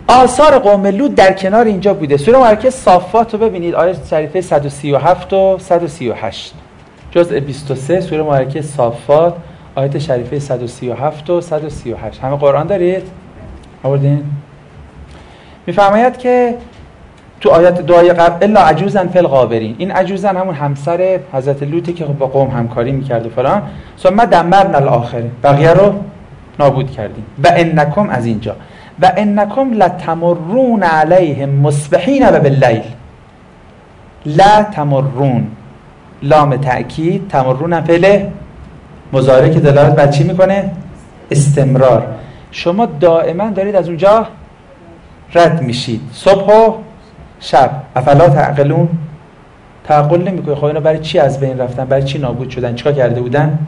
آثار قوم لوط در کنار اینجا بوده. سوره مبارکه صافات رو ببینید، آیه شریفه 137 و 138، جزء 23 سوره مبارکه صافات، آیه شریفه 137 و 138. همه قرآن دارید؟ آوردین؟ میفرماید که تو آیات دعای قبل الا عجوزا فی الغابرین، این عجوزا همون همسر حضرت لوطی که با قوم همکاری میکرد و فلان، ثم دمرنا الاخرین، بقیه رو نابود کردیم. و انکم، از اینجا و انکم لتمرون علیهم مصبحین و باللیل، لا تمرون، لام تأکید، تمرون فعل مضارع که دلالت بر چی میکنه؟ استمرار. شما دائما دارید از اونجا رد میشید، صبح و شب. افلا تعقلون، تعقل نمیکنید. خب اینا برای چی از بین رفتن؟ برای چی نابود شدن؟ چیکار کرده بودن؟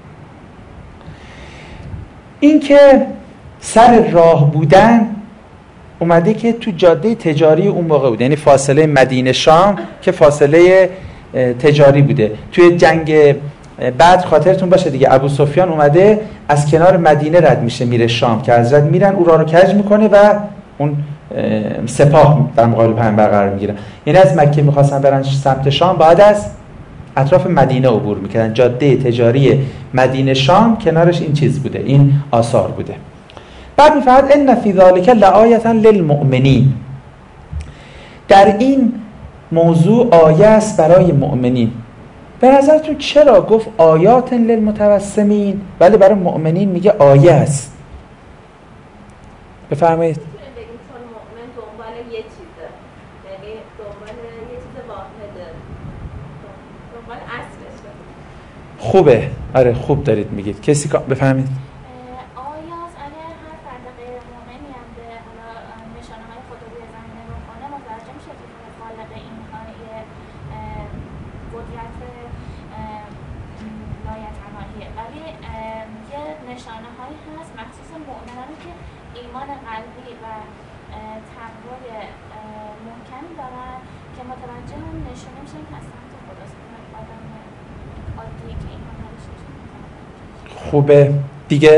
این که سر راه بودن اومده که تو جاده تجاری اون موقع بوده، یعنی فاصله مدینه شام که فاصله تجاری بوده. توی جنگ بعد خاطرتون باشه دیگه، ابو سفیان اومده از کنار مدینه رد میشه میره شام که حضرت میرن او رو کج میکنه و اون سپاه در مقابل پیامبر قرار میگیرن. یعنی از مکه میخواستن برن سمت شام، بعد از اطراف مدینه عبور میکردن. جاده تجاری مدینه شام کنارش این چیز بوده، این آثار بوده. بعد میفرماید ان فی ذلک لآیة للمؤمنین، در این موضوع آیه است برای مؤمنین. به نظرتون چرا گفت آیات للمتوسمین ولی برای مؤمنین میگه آیه است؟ بفرمایید. چون مؤمن دنبال یه چیزه، یعنی دنبال یه چیز واحده، دنبال اصلشه. خوبه، آره خوب دارید میگید. کسی بفهمید؟ آیاز اگر هر فرد غیر مؤمنی هم به نشانه های خدا روی زمین نگاه کنه متوجه میشه که خالق اینها یه قدرت لایتناهیه، ولی یه نشانه هایی هست مخصوص مؤمنانی که ایمان قلبی و تقوای محکمی دارن که متوجه هم نشونه میشن که از سمت خداست. آدم عادی که ایمان نداشته باشه. خوبه دیگه.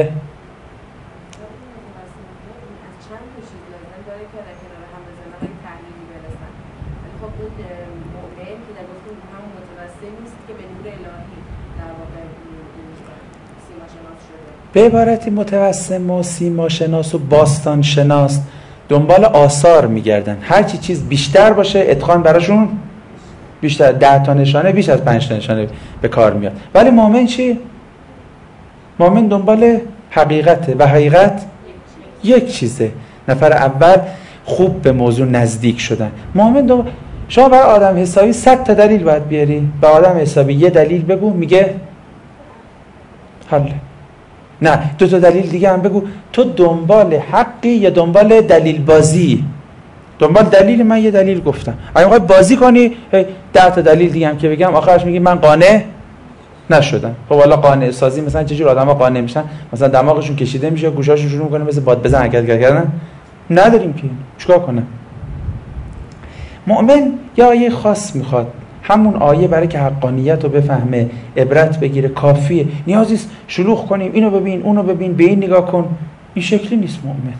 به عبارتی متوسم و سیما شناس و باستان شناس دنبال آثار میگردن. هرچی چیز بیشتر باشه اتقان براشون بیشتر، 10 تا نشانه بیش از 5 تا نشانه به کار میاد. ولی مؤمن چی؟ مؤمن دنبال حقیقته و حقیقت یک چیزه. نفر اول خوب به موضوع نزدیک شدن. مؤمن شما برای آدم حسابی 100 تا دلیل باید بیاری، به آدم حسابی یه دلیل بگو میگه حل. نه 2 تا دلیل دیگه هم بگو، تو دنبال حقی یا دنبال دلیل بازی؟ دنبال دلیل، من یه دلیل گفتم، اگه میخوای بازی کنی 10 تا دلیل دیگه هم که بگم آخرش میگی من قانع نشدم. خب والا قانع سازی مثلا چه جور آدما قانع میشن؟ مثلا دماغشون کشیده میشه، گوشاشون شروع میکنه مثل باد بزن حرکت کردن. نداریم که چیکار کنه. مؤمن یا آیه خاص میخواد، همون آیه برای که حقانیت رو بفهمه عبرت بگیره کافیه. نیازی است شلوغ کنیم اینو ببین اونو ببین به این نگاه کن، این شکلی نیست مؤمن.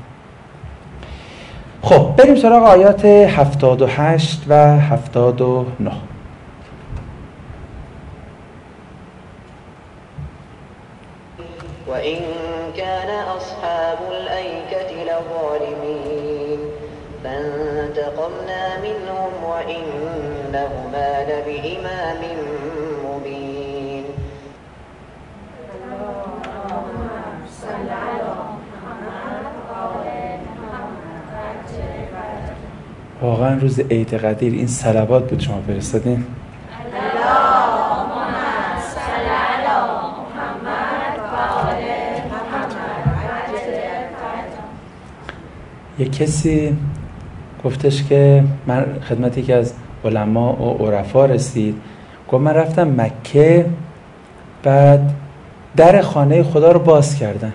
خب بریم سراغ آیات 78 و 79. وَإِنْ كَانَ أَصْحَابُ الْأَيْكَةِ لَظَالِمِينَ فَانْتَقَمْنَا مِنْهُمْ وَإِنَّهُمَا لَبِإِمَامٍ مُبِينٍ. واقعا روز عید قدیر این صلوات بود شما فرستادین؟ یه کسی گفتش که من خدمت یکی از علما و عرفا رسید، گفت من رفتم مکه، بعد در خانه خدا رو باز کردن،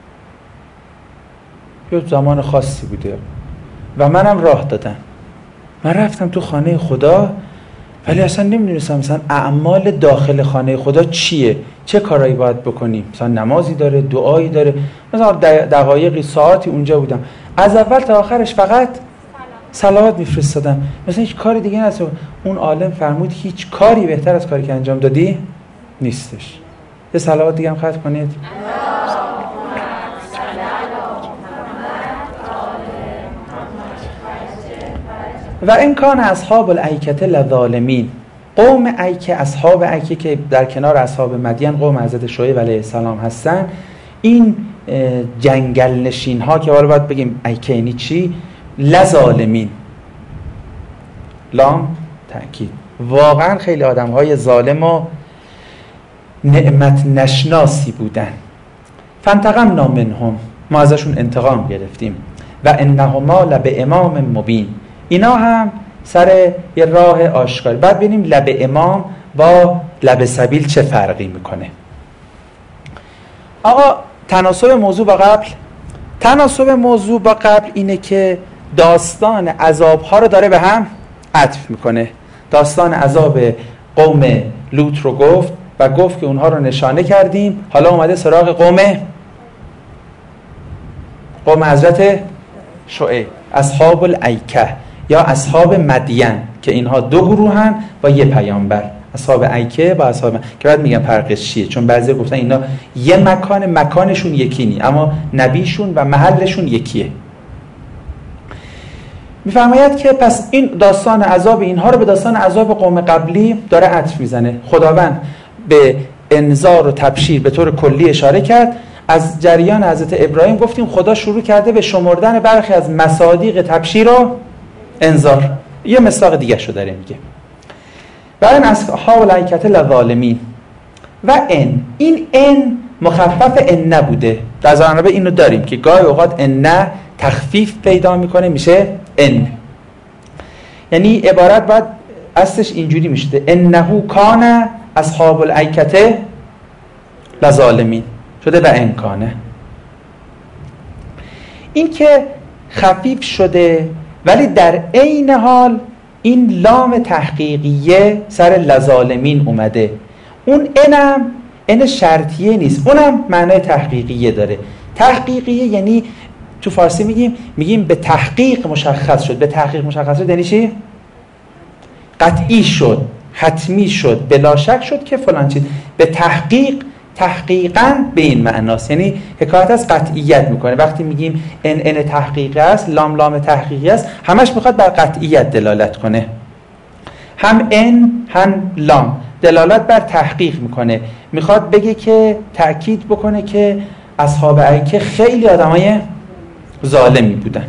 یه زمان خاصی بوده و منم راه دادن. من رفتم تو خانه خدا ولی اصلا نمیدونستم مثلا اعمال داخل خانه خدا چیه، چه کارایی باید بکنیم، مثلا نمازی داره، دعایی داره. مثلا دقایقی ساعتی اونجا بودم، از اول تا آخرش فقط صلوات میفرستادن. مثلا هیچ کاری دیگه نیست. اون عالم فرمود هیچ کاری بهتر از کاری که انجام دادی نیستش. یه صلوات دیگه هم ختم کنید. و این کان اصحاب الایکه لظالمین، قوم ایکه، اصحاب ایکه که در کنار اصحاب مدین قوم حضرت شعیب علیه السلام هستن، این جنگل نشین ها که حالا باید بگیم ایکه یعنی چی، لظالمین، لام تأکید، واقعا خیلی آدم های ظالم و نعمت نشناسی بودن. فانتقمنا منهم، ما ازشون انتقام گرفتیم. و انهما لبامام مبین، اینا هم سر یه راه آشکار. بعد ببینیم لب امام با لب سبیل چه فرقی میکنه. آقا تناسب موضوع با قبل، تناسب موضوع با قبل اینه که داستان عذابها رو داره به هم عطف میکنه. داستان عذاب قوم لوط رو گفت و گفت که اونها رو نشانه کردیم. حالا اومده سراغ قوم حضرت شعیب، اصحاب الایکه یا اصحاب مدین، که اینها دو گروهن با یه پیامبر. اصحاب ایکه با اصحاب که بعد میگم فرقش چیه، چون بعضی گفتن اینا یه مکانشون یکی نی، اما نبیشون و محلشون یکیه. میفرماید که پس این داستان عذاب اینها رو به داستان عذاب قوم قبلی داره عطف میزنه. خداوند به انذار و تبشیر به طور کلی اشاره کرد. از جریان حضرت ابراهیم گفتیم خدا شروع کرده به شمردن برخی از مصادیق تبشیر و انذار. یه مثال دیگه شو داره میگه و این اصحاب الایکه لظالمین و این مخفف ان نبوده. در زبان اینو داریم که گاهی اوقات ان تخفیف پیدا میکنه میشه ان، یعنی عبارت باید اصلش اینجوری میشه انه کان اصحاب الایکه لظالمین، شده و ان کانه. این که خفیف شده ولی در عین حال این لام تحقیقیه سر لظالمین اومده. اون ان شرطیه نیست، اونم معنای تحقیقیه داره. تحقیقیه یعنی تو فارسی میگیم به تحقیق مشخص شد. به تحقیق مشخص شد یعنی چی؟ قطعی شد، حتمی شد، بلا شک شد که فلان چیز. به تحقیقاً به این معناست، یعنی حکایت از قطعیت میکنه. وقتی میگیم ان تحقیقی است، لام تحقیقی است، همش میخواد بر قطعیت دلالت کنه. هم ان هم لام دلالت بر تحقیق میکنه، میخواد بگه که تأکید بکنه که اصحاب ایکه خیلی آدمای ظالمی بودن.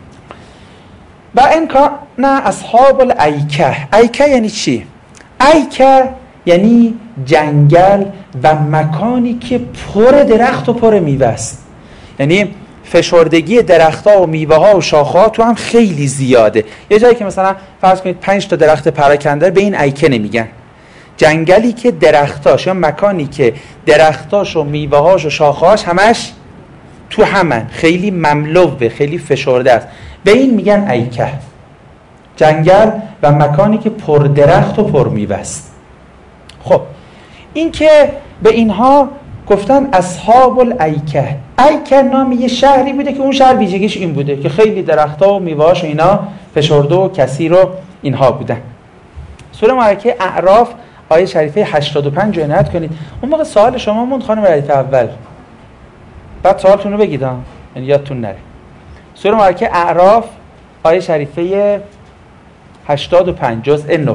و ان کان اصحاب الایکه، ایکه یعنی چی؟ ایکه یعنی جنگل و مکانی که پر درخت و پر میوه است. یعنی فشردگی درخت‌ها و میوه‌ها و شاخه‌ها تو هم خیلی زیاده. یه جایی که مثلا فرض کنید 5 تا درخت پراکنده به این ایکه نمیگن. جنگلی که درختاش یا مکانی که درختاش و میوه‌هاش و شاخه‌هاش همش تو همن، خیلی مملوه، خیلی فشرده است، به این میگن ایکه. جنگل و مکانی که پر درخت و پر میوه است. خب این که به اینها گفتن اصحاب الایکه. ایکه نام یه شهری بوده که اون شهر ویژگیش این بوده که خیلی درخت‌ها و میوه‌هاش و اینا فشرده و کثیر و اینها بودن. سوره مبارکه اعراف آیه شریفه 85 رو عنایت کنید. اون موقع سوال شما موند خانم ردیف اول، بعد سوالتون رو بگید یعنی یادتون نره. سوره مبارکه اعراف آیه شریفه 85 جزء 9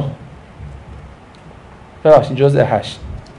ببخشید جزء 8.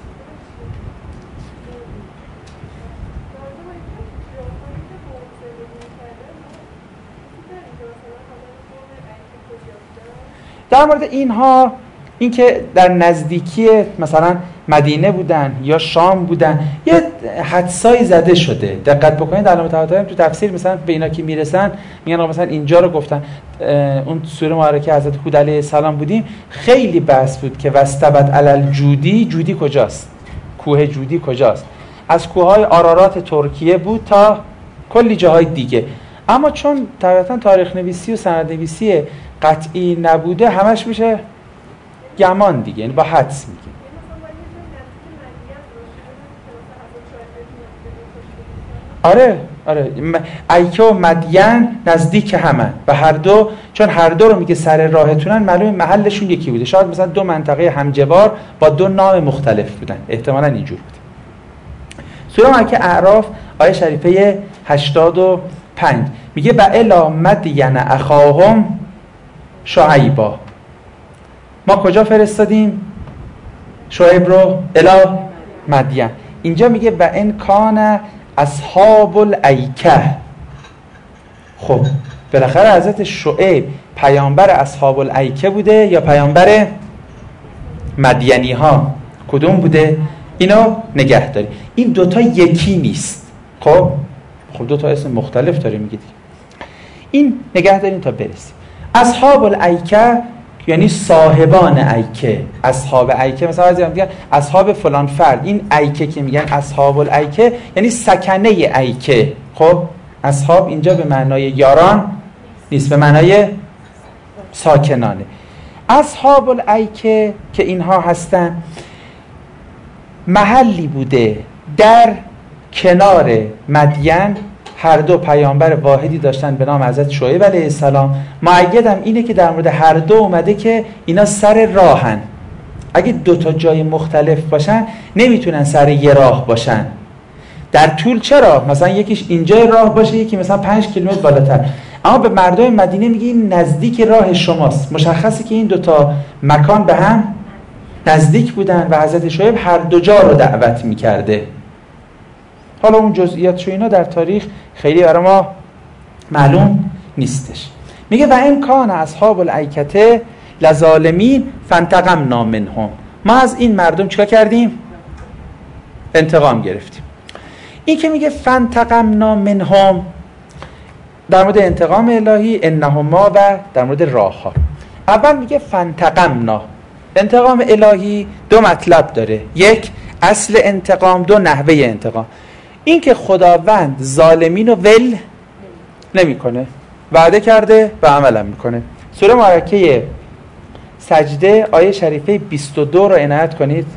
در مورد اینها، این که در نزدیکی مثلا مدینه بودن یا شام بودن، یه حدسایی زده شده. دقت بکنید علامه متواتر تو تفسیر مثلا به اینا که میرسن میگن مثلا اینجا رو گفتن. اون سوره مبارکه حضرت هود علیه السلام بودیم، خیلی بحث بود که واستبت علی جودی کجاست؟ کوه جودی کجاست؟ از کوههای آرارات ترکیه بود تا کلی جاهای دیگه. اما چون طبعا تاریخ نویسی و سند نویسی قطعی نبوده، همش میشه گمان دیگه، یعنی با حدس میگه. آره ایکه و مدین نزدیک همن و هر دو، چون هر دو رو میگه سر راهتونن، معلومه محلشون یکی بوده. شاید مثلا دو منطقه همجوار با دو نام مختلف بودن، احتمالاً اینجور بود. سوره مکه اعراف آیه شریفه 85 میگه و الی مدین اخاهم شعیبا. ما کجا فرستادیم شعیب رو؟ الی مدین. اینجا میگه و ان کان اصحاب الایکه. خب بالاخره حضرت شعیب پیامبر اصحاب الایکه بوده یا پیامبر مدینی ها؟ کدوم بوده؟ اینو نگه داری. این دوتا یکی نیست. خب دوتا اسم مختلف داره میگه دیگه. این نگه دارین تا برسیم. اصحاب الایکه یعنی صاحبان ایکه. اصحاب ایکه مثلا بعضی میگن اصحاب فلان فرد. این ایکه که میگن اصحاب الایکه یعنی سکنه ایکه. خب اصحاب اینجا به معنای یاران نیست، به معنای ساکنانه. اصحاب الایکه که اینها هستن محلی بوده در کنار مدین. هر دو پیامبر واحدی داشتن به نام حضرت شعیب علیه السلام. مؤیدم اینه که در مورد هر دو اومده که اینا سر راهن. اگه دو تا جای مختلف باشن نمیتونن سر یه راه باشن. در طول چرا؟ مثلا یکیش اینجای راه باشه، یکی مثلا 5 کیلومتر بالاتر. اما به مردم مدینه میگه این نزدیک راه شماست. مشخصه که این دو تا مکان به هم نزدیک بودن و حضرت شعیب هر دو جا رو دعوت میکرده. حالا اون جزئیاتش و اینا در تاریخ خیلی برای ما معلوم نیستش. میگه و ان کان اصحاب الایکه لظالمین فانتقمنا منهم. ما از این مردم چیکار کردیم؟ انتقام گرفتیم. این که میگه فانتقمنا منهم در مورد انتقام الهی، انهما و در مورد راه ها. اول میگه فانتقمنا. انتقام الهی دو مطلب داره. یک اصل انتقام، دو نحوه انتقام. این که خداوند ظالمین رو ول نمیکنه، وعده کرده و عمل میکنه. سوره مبارکه سجده آیه شریفه 22 رو عنایت کنید.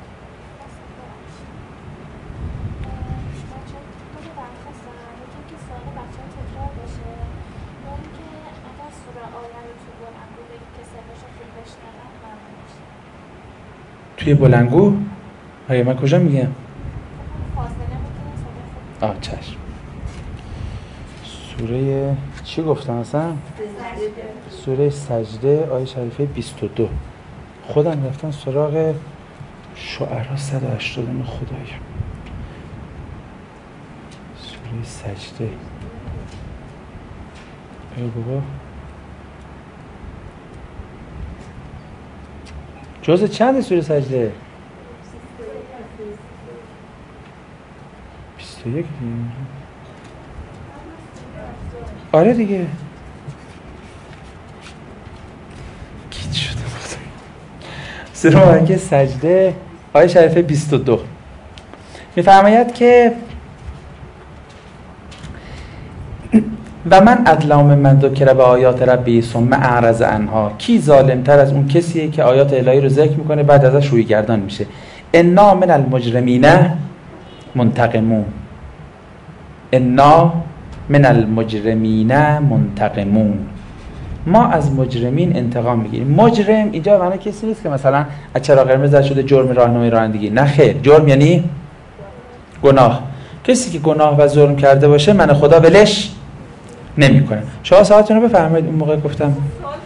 توی بلنگو؟ آیا من کجا میگم؟ چشم. سوره چی گفتم اصلا؟ سوره سجده آیه شریفه 22. خودم رفتم سراغ شعرا 180 خدایا. سوره سجده ای بابا جزء چند سوره سجده؟ 21 آره دیگه. گیج شده بودم. سوره مبارکه سجده آیه شریفه 22 میفرماید که و من اظلم من ذکر به آیات ربی ثم اعرض عنها. کی ظالمتر از اون کسیه که آیات الهی رو ذکر میکنه بعد ازش روی گردان میشه. انا من المجرمین منتقمون. انا من المجرمین منتقمون. ما از مجرمین انتقام میگیریم. مجرم اینجا معنی کسی نیست که مثلا از چراغ قرمز رد شده جرم راهنمای رانندگی. نه خیر، جرم یعنی گناه. کسی که گناه و ظلم کرده باشه من خدا ولش نمیکنه. شما ساعتتون رو بفرمایید. اون موقع گفتم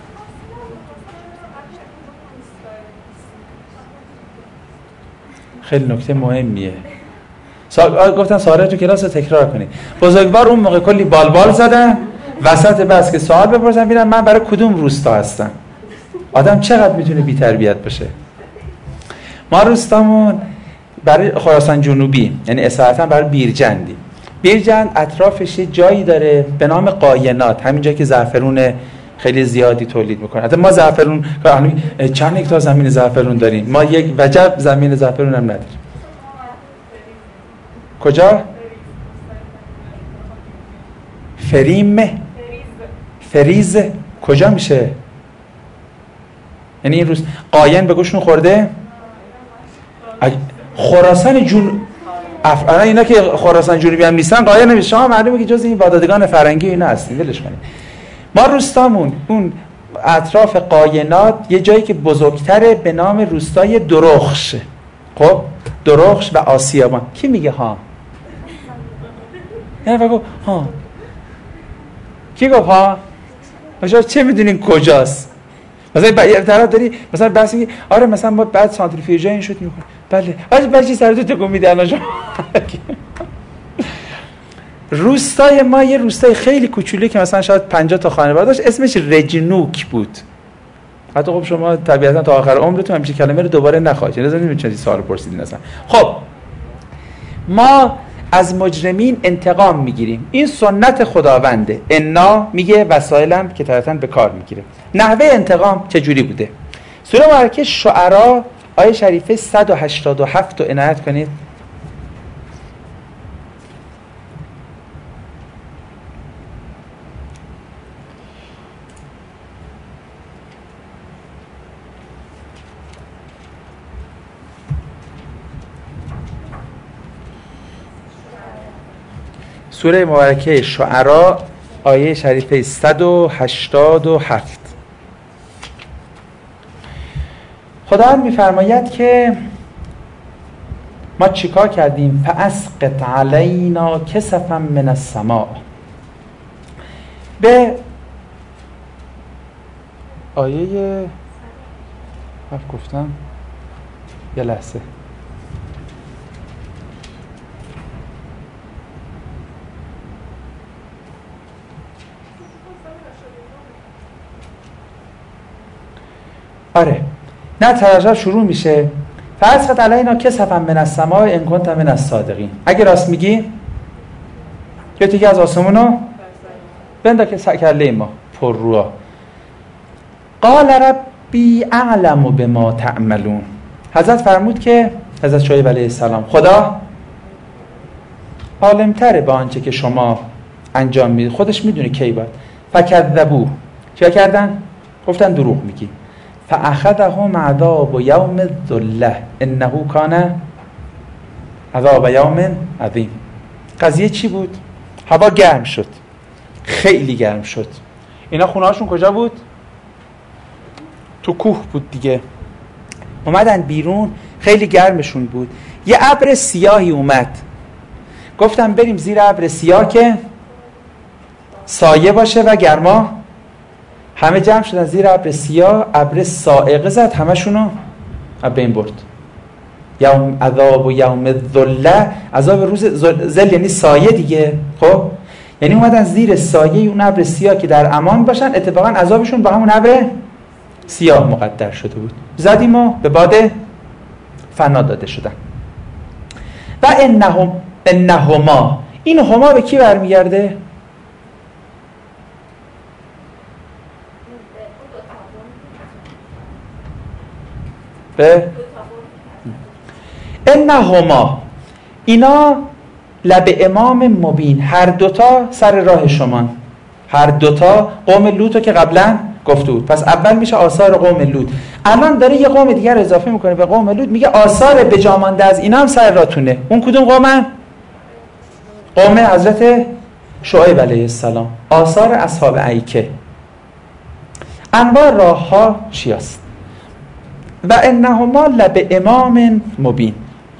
خیلی نکته مهمیه. گفتن سوال تو کلاس رو تکرار کنید. بزرگوار اون موقع کلی بالبال زدن وسط بس که سوال بپرسن ببینم من برای کدوم روستا هستم. آدم چقدر میتونه بی تربیت باشه. ما روستامون برای خراسان جنوبی، یعنی اصالتا برای بیرجندی. بیرجند اطرافش یه جایی داره به نام قاینات، همین جایی که زعفرون خیلی زیادی تولید میکنه. حتی ما زعفرون چند هکتار زمین زعفرون داریم. ما یک وجب زمین زعفرون هم نداریم. کجا؟ فریز کجا میشه؟ یعنی این روز قاین به گوشتون خورده؟ خراسان الان اینا که خراسان جنوبی هم نیستن قایر نمیشه. شما معلومه که جز این وادادگان فرنگی اینا هستین، ولش کنید. ما روستامون اون اطراف قاینات یه جایی که بزرگتره به نام روستای درخش. خب درخش و آسیابان. کی میگه ها؟ یعنی بگو ها. کی گفت ها؟ شما چه میدونین کجاست؟ مثلا یه طرف داری مثلا بحث میگی آره مثلا ما بعد سانتریفیوژ این شد میکنه. بله. بچه سر تو تکون میده الان شما. روستای ما یه روستای خیلی کوچولی که مثلا شاید 50 تا خانواده داشت، اسمش رجنوک بود. حتی خب شما طبیعتا تا آخر عمرتون همین کلمه رو دوباره نخواهید. نمی‌دونید چه سوال پرسیدین اصلا. خب ما از مجرمین انتقام میگیریم. این سنت خداونده. انا میگه وسایلم که طبعا به کار میگیره. نحوه انتقام چه جوری بوده؟ سوره مبارکه شعرا آیه شریفه 187 رو عنایت کنید. سوره مبارکه شعرا آیه شریفه 187. خدا میفرماید که ما چیکار کردیم؟ فاسقط علینا کسفا من السماء. به آیه گفتم یه لحظه آره نه ترجمه شروع میشه فاسقط علینا کسفا من السماء ان کنت من الصادقین. اگه راست میگی یه تیکه از آسمونو بنده که کله ما پر روها. قال ربی اعلم بما تعملون. حضرت فرمود که حضرت شعیب علیه السلام خدا عالم‌تره با آنچه که شما انجام میدید، خودش میدونه کی باید. فکذبوه. چیا کردن؟ گفتن دروغ میگی. فاخذهم عذاب یوم الذله انه کان عذاب یوم عظیم. قضیه چی بود؟ هوا گرم شد، خیلی گرم شد. اینا خونه‌هاشون کجا بود؟ تو کوه بود دیگه. اومدن بیرون، خیلی گرمشون بود. یه ابر سیاهی اومد. گفتم بریم زیر ابر سیاه که سایه باشه و گرما. همه جمع شدن زیر ابر سیاه. ابر صاعقه زد، همشونو از بین برد. یوم عذاب و یوم الذله. عذاب روز ذل یعنی سایه دیگه. خب یعنی اومدن زیر سایه اون ابر سیاه که در امان باشن. اتفاقا عذابشون با همون ابر سیاه مقدر شده بود. زدیم و به باد فنا داده شدن. و انهما. این هما به کی برمیگرده؟ به انهما. اینا لب امام مبین، هر دوتا سر راه شما، هر دوتا قوم لوط که قبلا گفته بود. پس اول میشه آثار قوم لوط. الان داره یه قوم دیگر اضافه میکنه به قوم لوط، میگه آثار بجامانده از اینا هم سر راتونه. اون کدوم قومن؟ قوم حضرت شعیب علیه السلام. آثار اصحاب ایکه. انواع راه ها چی است؟ و انهما لب امام مبین.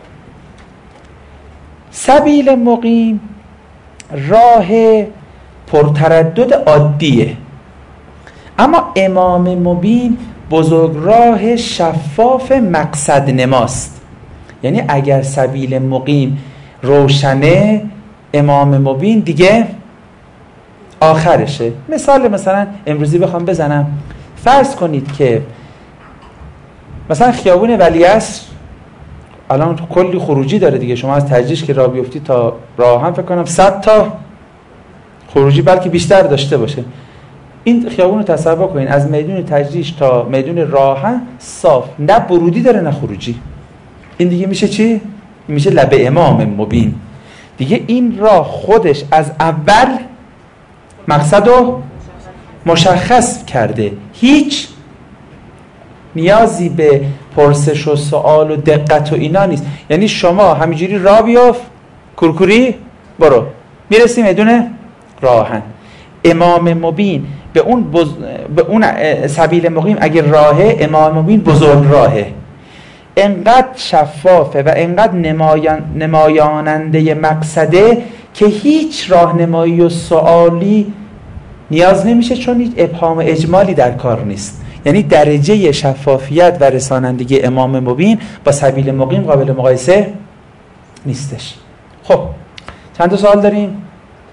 سبیل مقیم راه پرتردد عادیه، اما امام مبین بزرگ راه شفاف مقصد نماست. یعنی اگر سبیل مقیم روشنه، امام مبین دیگه آخرشه. مثلا امروزی بخوام بزنم، فرض کنید که مثلا خیابون ولیعصر الان کلی خروجی داره دیگه. شما از تجریش که راه بیفتی تا راه هم فکر کنم 100 تا خروجی بلکه بیشتر داشته باشه. این خیابون رو تصور کنین، از میدون تجریش تا میدون راهن صاف، نه برودی داره نه خروجی. این دیگه میشه چی؟ میشه لب امام مبین. دیگه این راه خودش از اول مقصد رو مشخص کرده، هیچ نیازی به پرسش و سوال و دقت و اینا نیست. یعنی شما همینجوری راه بیفت کورکوری برو، میرسیم میدون راهن. امام مبین به اون سبیل مقیم اگه راهه، امام مبین بزرگ راهه، انقدر شفافه و انقدر نمایاننده مقصده که هیچ راهنمایی و سوالی نیاز نمیشه، چون هیچ ابهام اجمالی در کار نیست. یعنی درجه شفافیت و رسانندگی امام مبین با سبیل مقیم قابل مقایسه نیستش. خب چند تا سوال داریم؟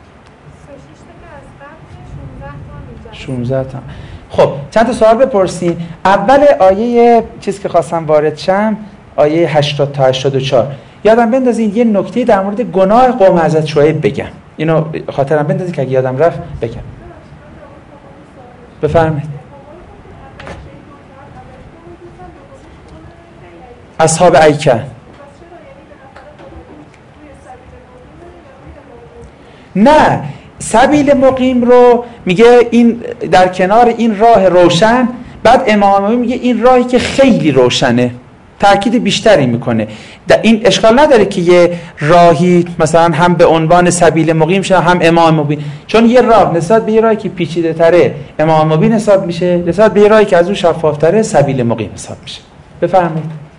16 تا. خب چند تا سوال بپرسین. اول آیه چیزی که خواستم وارد شم، آیه 80 تا 84. یادم بندازین یه نکته در مورد گناه قوم حضرت شعیب بگم. اینو خاطرم بندازین که اگه یادم رفت بگم. بفرمایید. اصحاب ایکه. نه، سبیل مقیم رو میگه این در کنار این راه روشن، بعد امام میگه این راهی که خیلی روشنه، تأکید بیشتری میکنه. این اشکال نداره که یه راهی مثلا هم به عنوان سبیل مقیم شه هم امام مبین، چون یه راه نسبت به یه راهی که پیچیده تره امام مبین حساب میشه، نسبت به یه راهی که از اون شفاف تره سبیل مقیم حساب میشه. بفرمایید.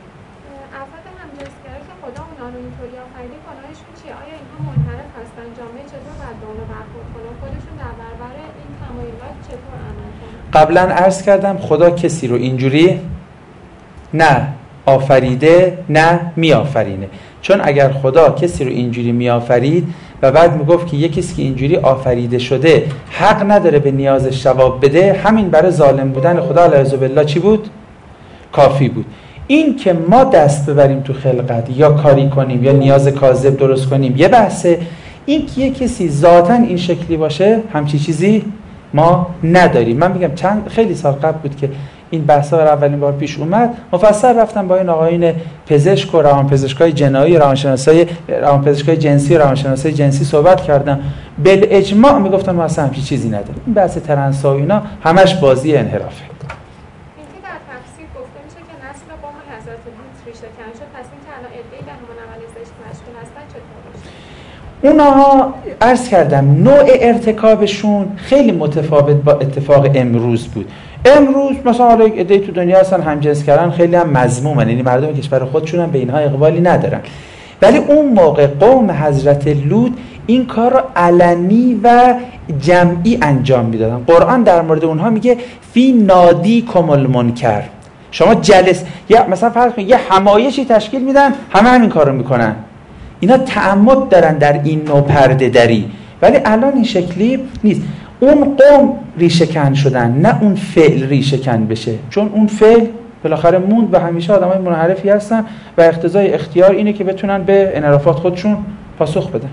قبلا عرض کردم خدا کسی رو اینجوری نه آفریده نه می آفرینه، چون اگر خدا کسی رو اینجوری می آفرید و بعد می گفت که یه کسی که اینجوری آفریده شده حق نداره به نیازش جواب بده، همین برای ظالم بودن خدا علیه بالله چی بود؟ کافی بود. این که ما دست ببریم تو خلقت یا کاری کنیم یا نیاز کاذب درست کنیم یه بحثه، این که یه کسی ذاتاً این شکلی باشه همچی چیزی ما نداریم. من میگم خیلی سال قبل بود که این بحثا برای اولین بار پیش اومد، مفصل رفتم با این آقایون پزشک و روانپزشکای جنایی، روانپزشکای جنسی و روانشناسای جنسی صحبت کردم، بالاجماع میگفتن ما اصلا همچین چیزی نداریم. این بحث ترنس و اینا همش بازی انحرافه. اینکه در تفسیر گفته میشه که نسل قوم حضرت لوط ریشه کن شد، پس این که الان ادعای به همون عمل زشت مشغول هستن چطور باشه؟ اونها عرض کردم نوع ارتکابشون خیلی متفاوت با اتفاق امروز بود. امروز مثلا حالا یک عده تو دنیا هستن همجنس کردن خیلی هم مذمومن، یعنی مردم کشور خودشون هم به اینها اقبالی ندارن، ولی اون موقع قوم حضرت لوط این کار رو علنی و جمعی انجام میدادن. قرآن در مورد اونها میگه فی نادی کمل منکر، شما یا مثلا فرض کنید یه همایشی تشکیل میدن همه همین کارو میکنن. اینا تعمد دارن در این نوع پرده دری، ولی الان این شکلی نیست. اون قوم ریشه کن شدن، نه اون فعل ریشه کن بشه، چون اون فعل بالاخره موند و همیشه آدمای منحرفی هستن و اقتضای اختیار اینه که بتونن به انحرافات خودشون پاسخ بدن.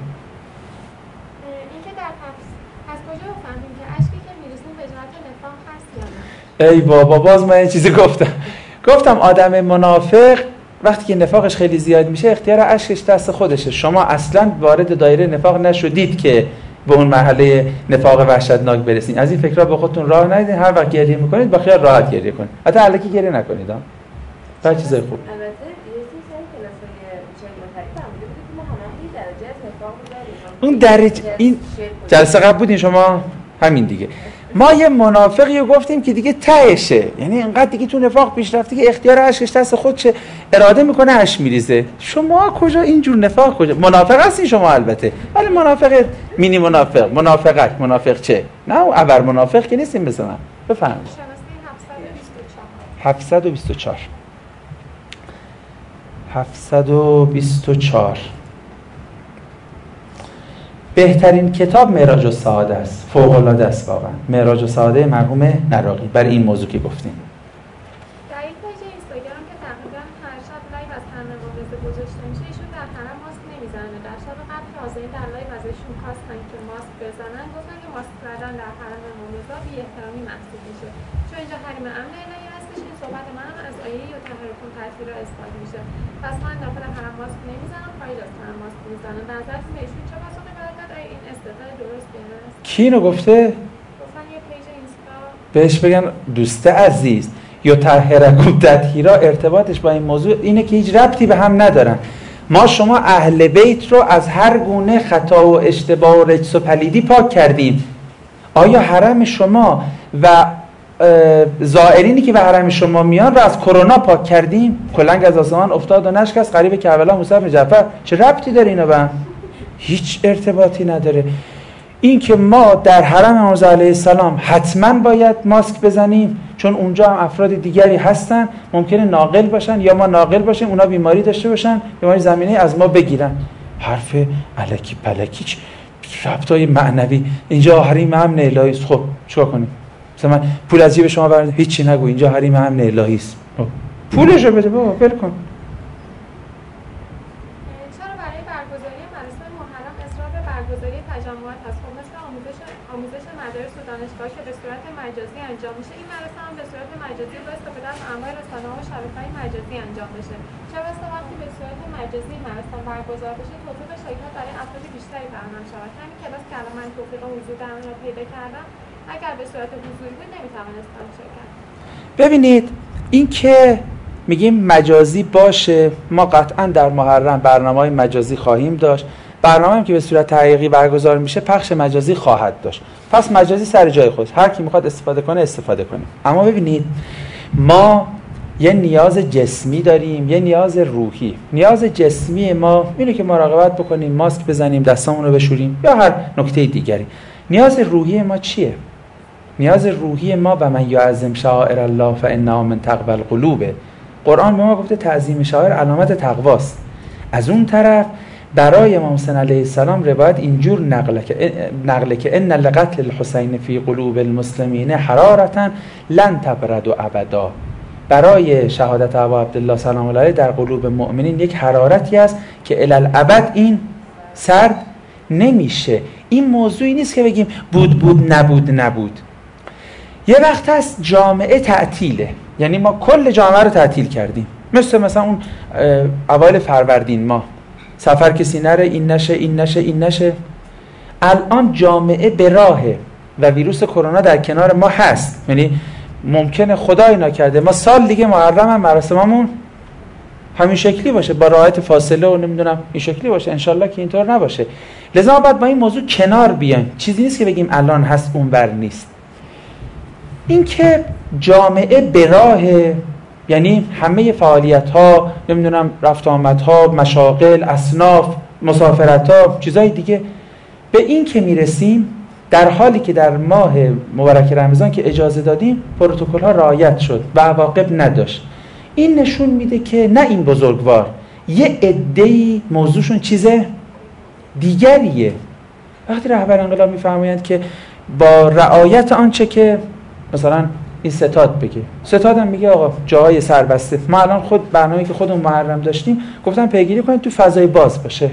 اینکه در از کجا بفهمیم که اشکی که میرسیم به جهت نفاق هست یا نه؟ ای بابا باز من این چیزی گفتم آدم منافق وقتی که نفاقش خیلی زیاد میشه اختیار اشکش دست خودشه. شما اصلا وارد دایره نفاق نشدید که به اون مرحله نفاق وحشتناک برسید. از این فکرها به خودتون راه ندید. هر وقت گریه میکنید با خیال راحت گریه کنید، حتی الکی گریه نکنید. هر چیزای خوب. البته یه سری کلاسای چه متری فهمیده بودید که ما همه درجه از نفاق داریم. اون درجه این جلسه قبل بودین شما همین دیگه. ما یه منافقی رو گفتیم که دیگه تهشه، یعنی اینقدر دیگه تو نفاق پیش رفته که اختیار اشکش دست خودشه، اراده میکنه اش میریزه. شما کجا اینجور نفاق کجا؟ منافق هستین شما البته، ولی منافق مینی منافقت منافق چه؟ نه او ابر منافق که نیستیم مثلا. بفرمایید. 724 بهترین کتاب معراج السعاده است، فوق العاده است واقعا. معراج السعاده مرحوم نراقی برای این موضوع که گفتیم. در این پیج اینستاگرام که تقریبا هر شب لایو از حرم رمضان گذاشته میشه، ایشون در حرم ماسک نمیزنه. در شب قبل که حاضرین در لایو ازشون خواستن که ماسک بزنن، گفتن که ماسک زدن در حرم رمضان بی احترامی محسوب میشه، چون اینجا حریم امن الهی هستش. این صحبت منم از آیه یا طهرکم تطهیرا اثبات میشه. پس من داخل حرم ماسک نمیزنم، خارج از حرم ماسک میزنم. نظرتون ایشون چه پاسخی برات این استدلال درسته است؟ کی اینو گفته؟ گفتن یه پیج اینستا بهش بگن دوست عزیز یا طهرکم تطهیرا ارتباطش با این موضوع اینه که هیچ ربطی به هم ندارن. ما شما اهل بیت رو از هر گونه خطا و اشتباه و رجس و پلیدی پاک کردیم. آیا حرم شما و زائرینی که به حرم شما میان رو از کرونا پاک کردیم؟ کلنگ از آسمان افتاد و نشکست قریب کربلا موسی بن جعفر. چه ربطی داره اینا به هم؟ هیچ ارتباطی نداره. این که ما در حرم امام رضا علیه السلام حتما باید ماسک بزنیم چون اونجا هم افراد دیگری هستن، ممکنه ناقل باشن یا ما ناقل باشیم، اونا بیماری داشته باشن، بیماری زمینه از ما بگیرن. حرف الکی پلکی، ربطای معنوی. اینجا حریم امن الهی است. خب چیکار کنیم؟ مثلا من پول از جیب شما بردم، هیچی نگو، اینجا حریم امن الهی است. پولشو بده بابا، ول کن. چرا برای برگزاری مراسم محرم اصرار به برگزاری تجمعات هست؟ خب مثل آموزش مدارس و دانشگاه که به صورت مجازی انجام میشه، این مراسم هم به صورت مجازی با استفاده از انواع رسانه‌ها و شبکه‌های مجازی انجام بشه. چه بسا وقتی به صورت مجازی مراسم برگزار بشه توفیق شرکت برای افراد بیشتری فراهم شود. همین کلاس که الان من توفیق حضور در آن را پیدا کردم، اگر به صورت حضوری بود نمیتوانستم شرکت. ببینید این که میگیم مجازی باشه، ما قطعا در محرم برنامه‌های مجازی خواهیم داشت. برنامه‌ای که به صورت حقیقی برگزار میشه پخش مجازی خواهد داشت. پس مجازی سر جای خودش، هر کی میخواد استفاده کنه استفاده کنه. اما ببینید ما یه نیاز جسمی داریم، یه نیاز روحی. نیاز جسمی ما اینه که مراقبت بکنیم، ماسک بزنیم، دستامون رو بشوریم یا هر نکته دیگری. نیاز روحی ما چیه؟ نیاز روحی ما و من یعظم شعائر الله فانها من تقوی القلوب. قرآن به ما گفته تعظیم شعائر علامت تقواست. از اون طرف برای امام حسین علیه السلام روایت اینجور نقله که ان لقتل الحسین فی قلوب المسلمین حرارة لن تبرد ابدا. برای شهادت ابا عبدالله سلام الله علیه در قلوب مؤمنین یک حرارتی است که الالابد این سرد نمیشه. این موضوعی نیست که بگیم بود نبود. یه وقت هست جامعه تعطیله، یعنی ما کل جامعه رو تعطیل کردیم، مثلا اون اوایل فروردین ما سفر کسی نره، این نشه. الان جامعه به راهه و ویروس کرونا در کنار ما هست، یعنی ممکنه خدای نکرده ما سال دیگه محرم هم مراسممون همین شکلی باشه با رعایت فاصله و نمیدونم این شکلی باشه. انشالله که اینطور نباشه. لذا باید با این موضوع کنار بیایم. چیزی نیست که بگیم الان هست اون بر نیست. این که جامعه به راهه، یعنی همه فعالیت ها، نمیدونم رفت آمد ها، مشاغل، اصناف، مسافرت ها، چیزای دیگه، به این که میرسیم در حالی که در ماه مبارک رمضان که اجازه دادیم پروتکل ها رعایت شد و عواقب نداشت. این نشون میده که نه این بزرگوار، یه عده‌ای موضوعشون چیز دیگریه. وقتی رهبر انقلاب میفرمایند که با رعایت آنچه که مثلا این ستاد بگه، ستاد هم میگه آقا جاهای سربسته، ما الان خود برنامه‌ای که خودمون محرم داشتیم گفتن پیگیری کنید تو فضای باز باشه.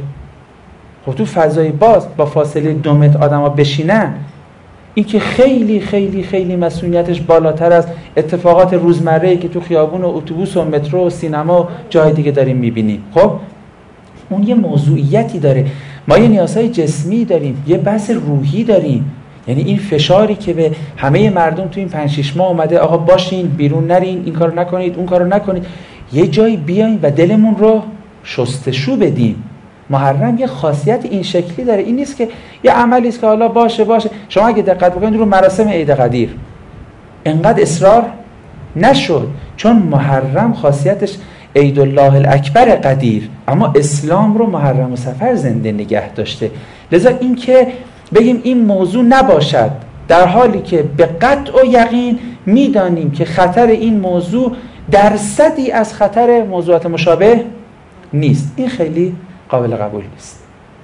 خب تو فضای باز با فاصله 2 متر آدما بشینن، این که خیلی خیلی خیلی مسئولیتش بالاتر از اتفاقات روزمره‌ای که تو خیابون و اتوبوس و مترو و سینما و جای دیگه داریم میبینیم. خب اون یه موضوعیتی داره. ما یه نیازهای جسمی داریم، یه بحث روحی داریم. یعنی این فشاری که به همه مردم تو این 5-6 ماه اومده، آقا باشین، بیرون نرین، این کارو نکنید، اون کارو نکنید، یه جایی بیایم و دلمون رو شستشو بدیم. محرم یه خاصیت این شکلی داره. این نیست که یه عملی است که حالا باشه. شما اگه دقت بکنید رو مراسم عید قدیر انقدر اصرار نشد، چون محرم خاصیتش عید الله الاکبر قدیر، اما اسلام رو محرم و سفر زنده نگه داشته. لذا این که بگیم این موضوع نباشد، در حالی که به قطع و یقین میدانیم که خطر این موضوع درصدی از خطر موضوعات مشابه نیست، این خیلی قابل قبول نیست.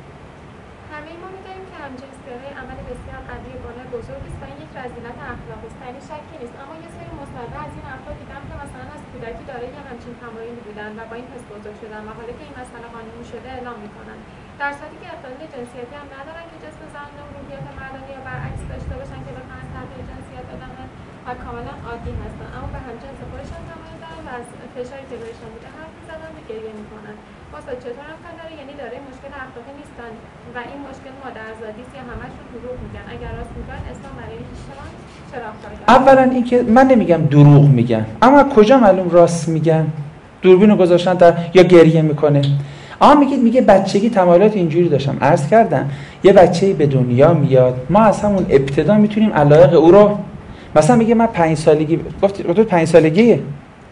همه ما می‌دانیم که همجنسگرایی عمل بسیار قوی و گناه بزرگی است و این یک رذیلت اخلاقی است، یعنی شکی نیست. اما یه سری مصاحبه از این افراد دیدم که مثلا از کودکی دارای همچین تمایلی بودن و با این حس بزرگ شدن و حالا که این مسئله قانونی شده اعلام می‌کنن، در صورتی که اختلال جنسیتی هم ندارن که جسم زن و روحیات مردانه یا برعکس داشته باشن که بخواهن تغییر جنسیت بدن و کاملا عادی هستن، اما به همجنس خودشان تمایل دارن و از فشاری که بهشون بوده حرف می‌زنن و گریه می‌کنن. واسه چطور امکان داره؟ یعنی دارای مشکل اخلاقی نیستن و این مشکل مادرزادی است یا همشون دروغ میگن؟ اگر راست میگن اسلام برای ایشان چرا کار؟ اولا اینکه من نمیگم دروغ میگن، اما کجا معلوم راست میگن؟ دوربینو گذاشتن در یا گریه میکنه. میگه بچگی تمایلات اینجوری داشتم. عرض کردم یه بچه‌ای به دنیا میاد، ما از همون ابتدا میتونیم علایق او رو، مثلا میگه من 5 سالگی، گفت 5 سالگیه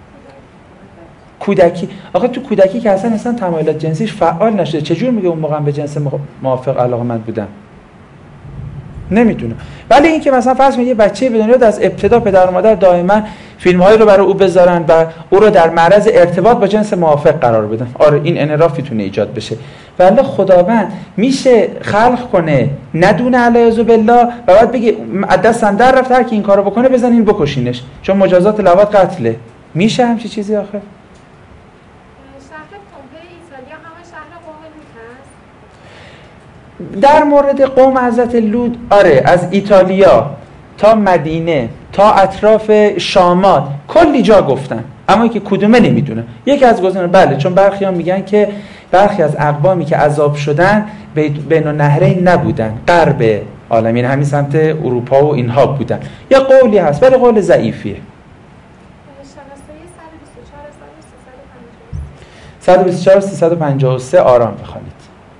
کودکی. آخه تو کودکی که اصلا تمایلات جنسیش فعال نشده، چجور میگه اون موقع به جنس موافق علاقه‌مند بودم؟ نمیدونه. ولی این که مثلا فرض کنید یه بچه به دنیا از ابتدا پدر و مادر دائما فیلم‌هایی رو برای او بذارن و او رو در معرض ارتباط با جنس موافق قرار بدن، آره این انحراف میتونه ایجاد بشه. ولی خداوند میشه خلق کنه ندونه علیاذ بالله و بعد بگه دستم در رفت هر کی این کارو بکنه بزنین بکشینش، چون مجازات لواط قتله. میشه همچین چیزی آخه؟ در مورد قوم حضرت لوط آره، از ایتالیا تا مدینه تا اطراف شامات کلی جا گفتن، اما که کدومه نمیدونه. یکی از گزینه‌ها بله، چون برخی ها میگن که برخی از اقوامی که عذاب شدن بین النهرین نبودن، غرب عالمین همین سمت اروپا و اینها بودن. یا قولی هست ولی قول ضعیفیه. 124 353 آرام بخوانید.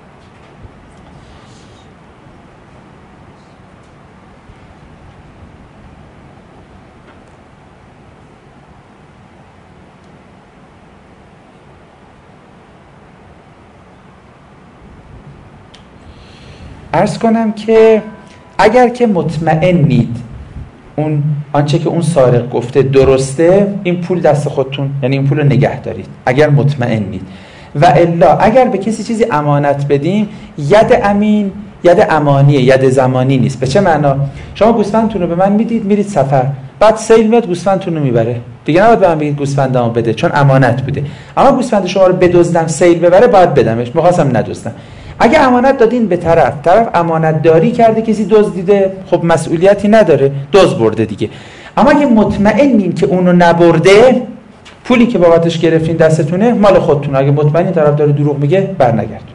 عرض کنم که اگر که مطمئنید اون آنچه که اون سارق گفته درسته، این پول دست خودتون، یعنی این پول رو نگه دارید اگر مطمئنید. و الا اگر به کسی چیزی امانت بدیم، ید امین ید امانیه، ید زمانی نیست. به چه معنا؟ شما گوسفندتون رو به من میدید، میرید سفر، بعد سیل میاد گوسفندتون رو میبره، دیگه نباید به من بگید گوسفندمو بده، چون امانت بوده. اما گوسفند شما رو بدزدم سیل ببره، باید بدمش، می‌خواستم ندزدم. اگه امانت دادین به طرف امانت داری کرده، کسی دزدیده، خب مسئولیتی نداره، دزد برده دیگه. اما اگه مطمئنین که اونو نبرده، پولی که بابتش گرفتین دستتونه، مال خودتون. اگه مطمئنین طرف داره دروغ میگه، برنگردونید.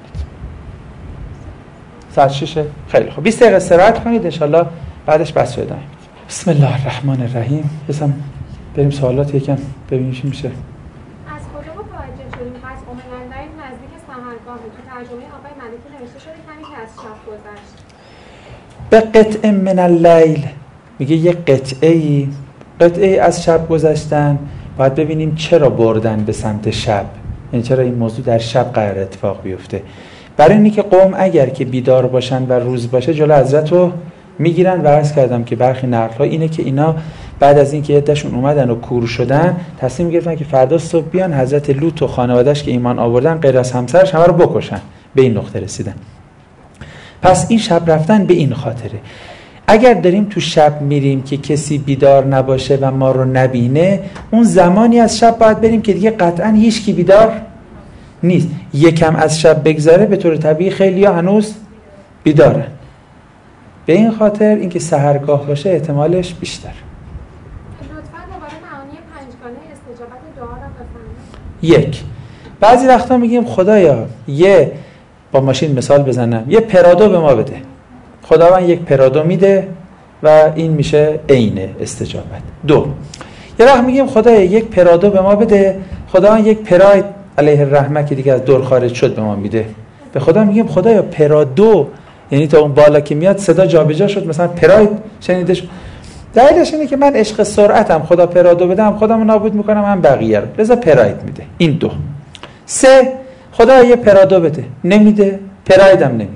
ساعت 6. خیلی خوب، 20 دقیقه استراحت کنید، ان شاءالله بعدش بحث ادامه میدیم. بسم الله الرحمن الرحیم. حسام بریم سوالات یکم ببینیم چی میشه. از کجا متوجه شدیم پس اومدن نزدیک سحرگاه تو ترجمه آقای ملکی نوشته شده کمی که از شب گذشت. به قطع من اللیل میگه یه قطعه از شب گذشتن. باید ببینیم چرا بردن به سمت شب، یعنی چرا این موضوع در شب قرار اتفاق بیفته. برای اینی که قوم اگر که بیدار باشن و روز باشه جلو حضرت رو میگیرن. و عرض کردم که برخی نقل‌ها اینه که اینا بعد از اینکه عده‌شون اومدن و کور شدن، تصمیم گرفتن که فردا صبح بیان حضرت لوط و خانواده‌اش که ایمان آوردن غیر از همسرش همه رو بکشن. به این نقطه رسیدن. پس این شب رفتن به این خاطره. اگر داریم تو شب میریم که کسی بیدار نباشه و ما رو نبینه، اون زمانی از شب باید بریم که دیگه قطعاً هیچ کی بیدار نیست. یکم از شب بگذره به طور طبیعی خیلی‌ها هنوز بیدارن. به این خاطر اینکه سحرگاه باشه احتمالش بیشتر. لطفاً دوباره معانی پنجگانه استجابت دعا رو بفرمایید. یک، بعضی وقتا میگیم خدایا یه، با ماشین مثال بزنم، یه پرادو به ما بده. خداوند یک پرادو میده و این میشه عین استجابت. دو، یه وقت میگیم خدایا یک پرادو به ما بده، خداوند یک پراید علیه الرحمه که دیگه از دور خارج شد به ما میده. به خدا میگیم خدایا پرادو، یعنی تا اون بالا که میاد صدا جابجا شد، مثلا پراید شنیدش. دلیلش اینه که من عشق سرعتم، خدا پرادو بدم خودمو نابود میکنم، هم بقیه رو، لذا پراید میده. این دو. سه، خدا یه پرادو بده، نمیده، پرایدم نمیده.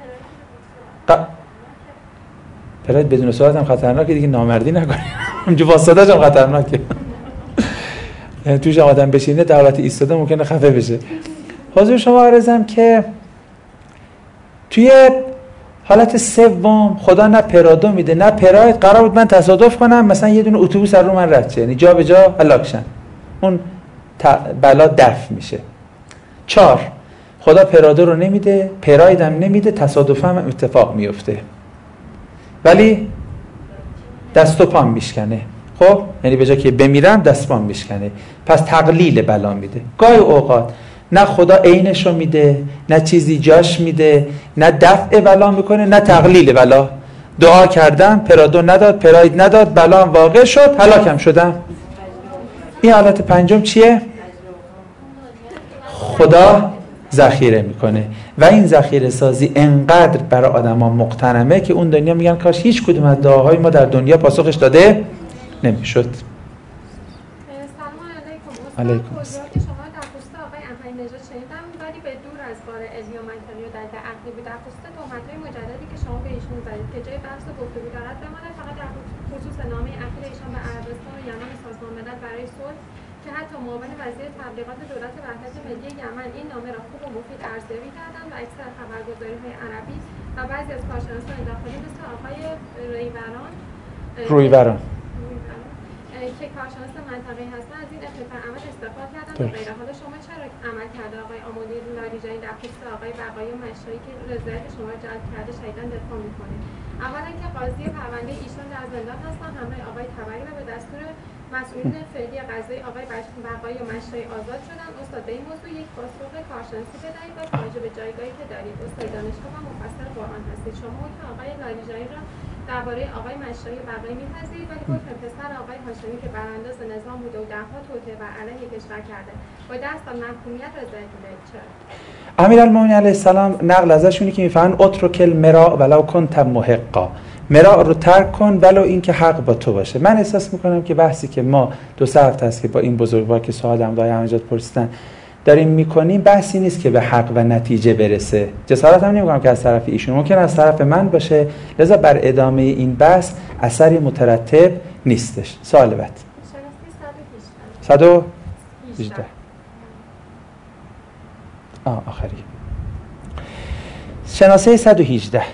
پراید بدون سرعت هم خطرناکه دیگه، نامردی نکنه. همینجور واسطه‌اش هم خطرناکه. یعنی توش آدم بشینه در حالت ایستاده ممکنه خفه بشه. حضور شما عرضم که توی حالت سوم خدا نه پرادو میده نه پراید. قرار بود من تصادف کنم مثلا یه دونه اتوبوس رو من رد شه، یعنی جا به جا هلاک شن، اون بلا دفع میشه. 4، خدا پرادو رو نمیده، پراید هم نمیده، تصادفا هم اتفاق میفته ولی دست و پام میشکنه. خب یعنی به جای که بمیرم دست پام میشکنه. پس تقلیل بلا میده. گاهی اوقات نه خدا عینش رو میده، نه چیزی جاش میده، نه دفع بلا میکنه، نه تقلیل بلا. دعا کردم پرادو نداد، پراید نداد، بلا هم واقع شد، هلاکم شدم. این حالت پنجم چیه؟ خدا ذخیره میکنه و این ذخیره سازی انقدر برای آدما مقتنمه که اون دنیا میگن کاش هیچ کدوم از دعاهای ما در دنیا پاسخش داده نمیشد. سلام علیکم. علیکم موضوعی که شما در خصوص آقای احمدی نژاد شنیدم ولی به دور از بار علمی و منطقی و دلیل عقلی بود. در خصوص تهمت‌های مجددی که شما به ایشون زدید که جای بحث و گفتگو دارد بماند، فقط در خصوص نامه اخیر ایشان به عربستان و یمن سازمان ملل برای صلح که حتی معاون وزیر تبلیغات دولت وحدت ملی یمن این نامه را خوب و مفید ارزیابی کردند و اکثر خبرگزاری‌های عربی و بعضی از کارشناسان داخلی مثل آقای رویبران که کارشناس منطقه‌ای هستند از این اتفاق عمل استقبال کردند و غیره. حالا شما چرا عمل کرده آقای آملی لاریجانی در خصوص آقای بقایی و مشایی که رضایت شما را جلب کرده شدیداً دفاع می‌کنید؟ اولا که قاضی پرونده ایشان در زندان هستند همراه آقای طبری و به دستور مسئولین فعلی قضایی آقای بقایی و مشایی آزاد شدند. استاد به این موضوع یک پاسخ کارشناسی بدهید و راجع به جایگاهی که دارید استاد دانشگاه و مفسر قرآن هستید. شما که آقای لاریجانی را درباره آقای مشایی بقایی می‌پذیرید ولی حکم پسر آقای هاشمی که برانداز نظام بوده و ده‌ها توطئه بر علیه کشور کرده با دست از محکومیت رضایت می‌دهید؟ چرا؟ امیرالمومنین علیه السلام نقل ازشونی که میفهمن اترک المراء ولو کنت محقا، مراء رو ترک کن ولو این که حق با تو باشه. من احساس میکنم که بحثی که ما 2 هفته است که با این بزرگوار که سوال هم دایره همجاد پرسیدن داریم میکنیم بحثی نیست که به حق و نتیجه برسه. جسارت هم نمیکنم که از طرف ایشون، ممکن از طرف من باشه، لذا بر ادامه این بحث اثری مترتب نیستش. سوال بعد 118 آخری شناسه 118.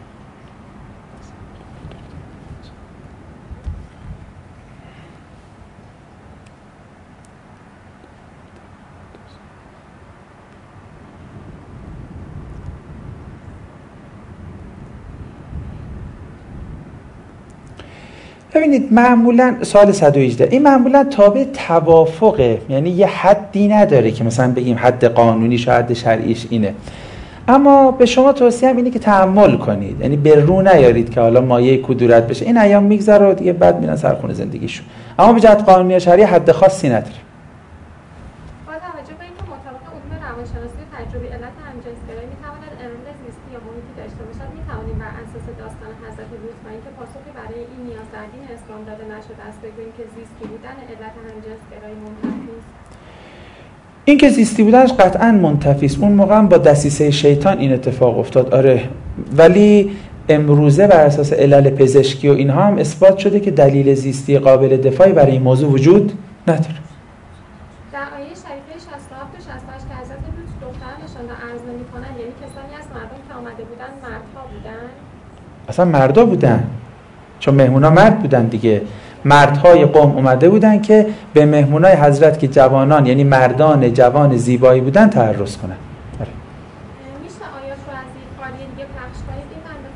ببینید معمولا سوال 118 این معمولا تابع توافقه، یعنی یه حدی نداره که مثلا بگیم حد قانونیش و حد شرعیش اینه. اما به شما توصیه‌ام اینه که تأمل کنید، یعنی به رو نیارید که حالا مایه کدورت بشه. این ایام میگذره و دیگه بعد میرن سرخونه زندگیشون. اما به جهت قانونی و شرعی حد خاصی نداره. با توجه به اینکه مطابق علوم روانشناسی تجربی علت همجنسگرایی میتواند علل زیستی یا محیطی داشته باشد، میتوانیم بر اساس داستان حضرت لوط و اینکه پاسخی برای این نیاز در دین اسلام داده نشده است بگوییم که زیستی بودن علت همجنسگرایی منتفی است. این که زیستی بودنش قطعاً منتفی است. اون موقع هم با دسیسه شیطان این اتفاق افتاد، آره، ولی امروزه بر اساس علل پزشکی و اینها هم اثبات شده که دلیل زیستی قابل دفاعی برای این موضوع وجود نداره. در آیه شریفه 67 و 68 که حضرت لوط دخترانشان را عرض نمی‌کنند، یعنی کسانی از مردم که آمده بودند مردها بودند؟ اصلا مردا بودن، چون مهمونا مرد بودن دیگه. مردهای قوم اومده بودن که به مهمونای حضرت که جوانان، یعنی مردان جوان زیبایی بودن تعرض کنن. میشه آیات رو از این قاریه دیگه پخش کنید؟ این بنده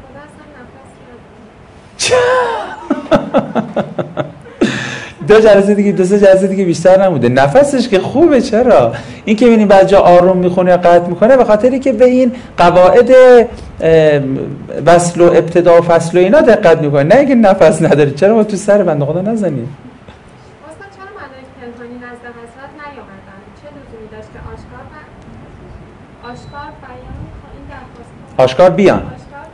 خدا اصلا نفس دو سه جلسه دیگه بیشتر نموده. نفسش که خوبه. چرا؟ این که ببینیم بعد جا آروم میخونه یا قطع میکنه به خاطری که به این قواعد وصل و ابتدا و فصل و اینا دقت میکنه، نه اینکه نفس نداره. چرا ما تو سر بنده خدا نزنیم؟ اصلا چرا ملائک پنهانی نزد حضرت نیامدن؟ چه لزومی داشت که آشکار بیان این درخواست آشکار بیان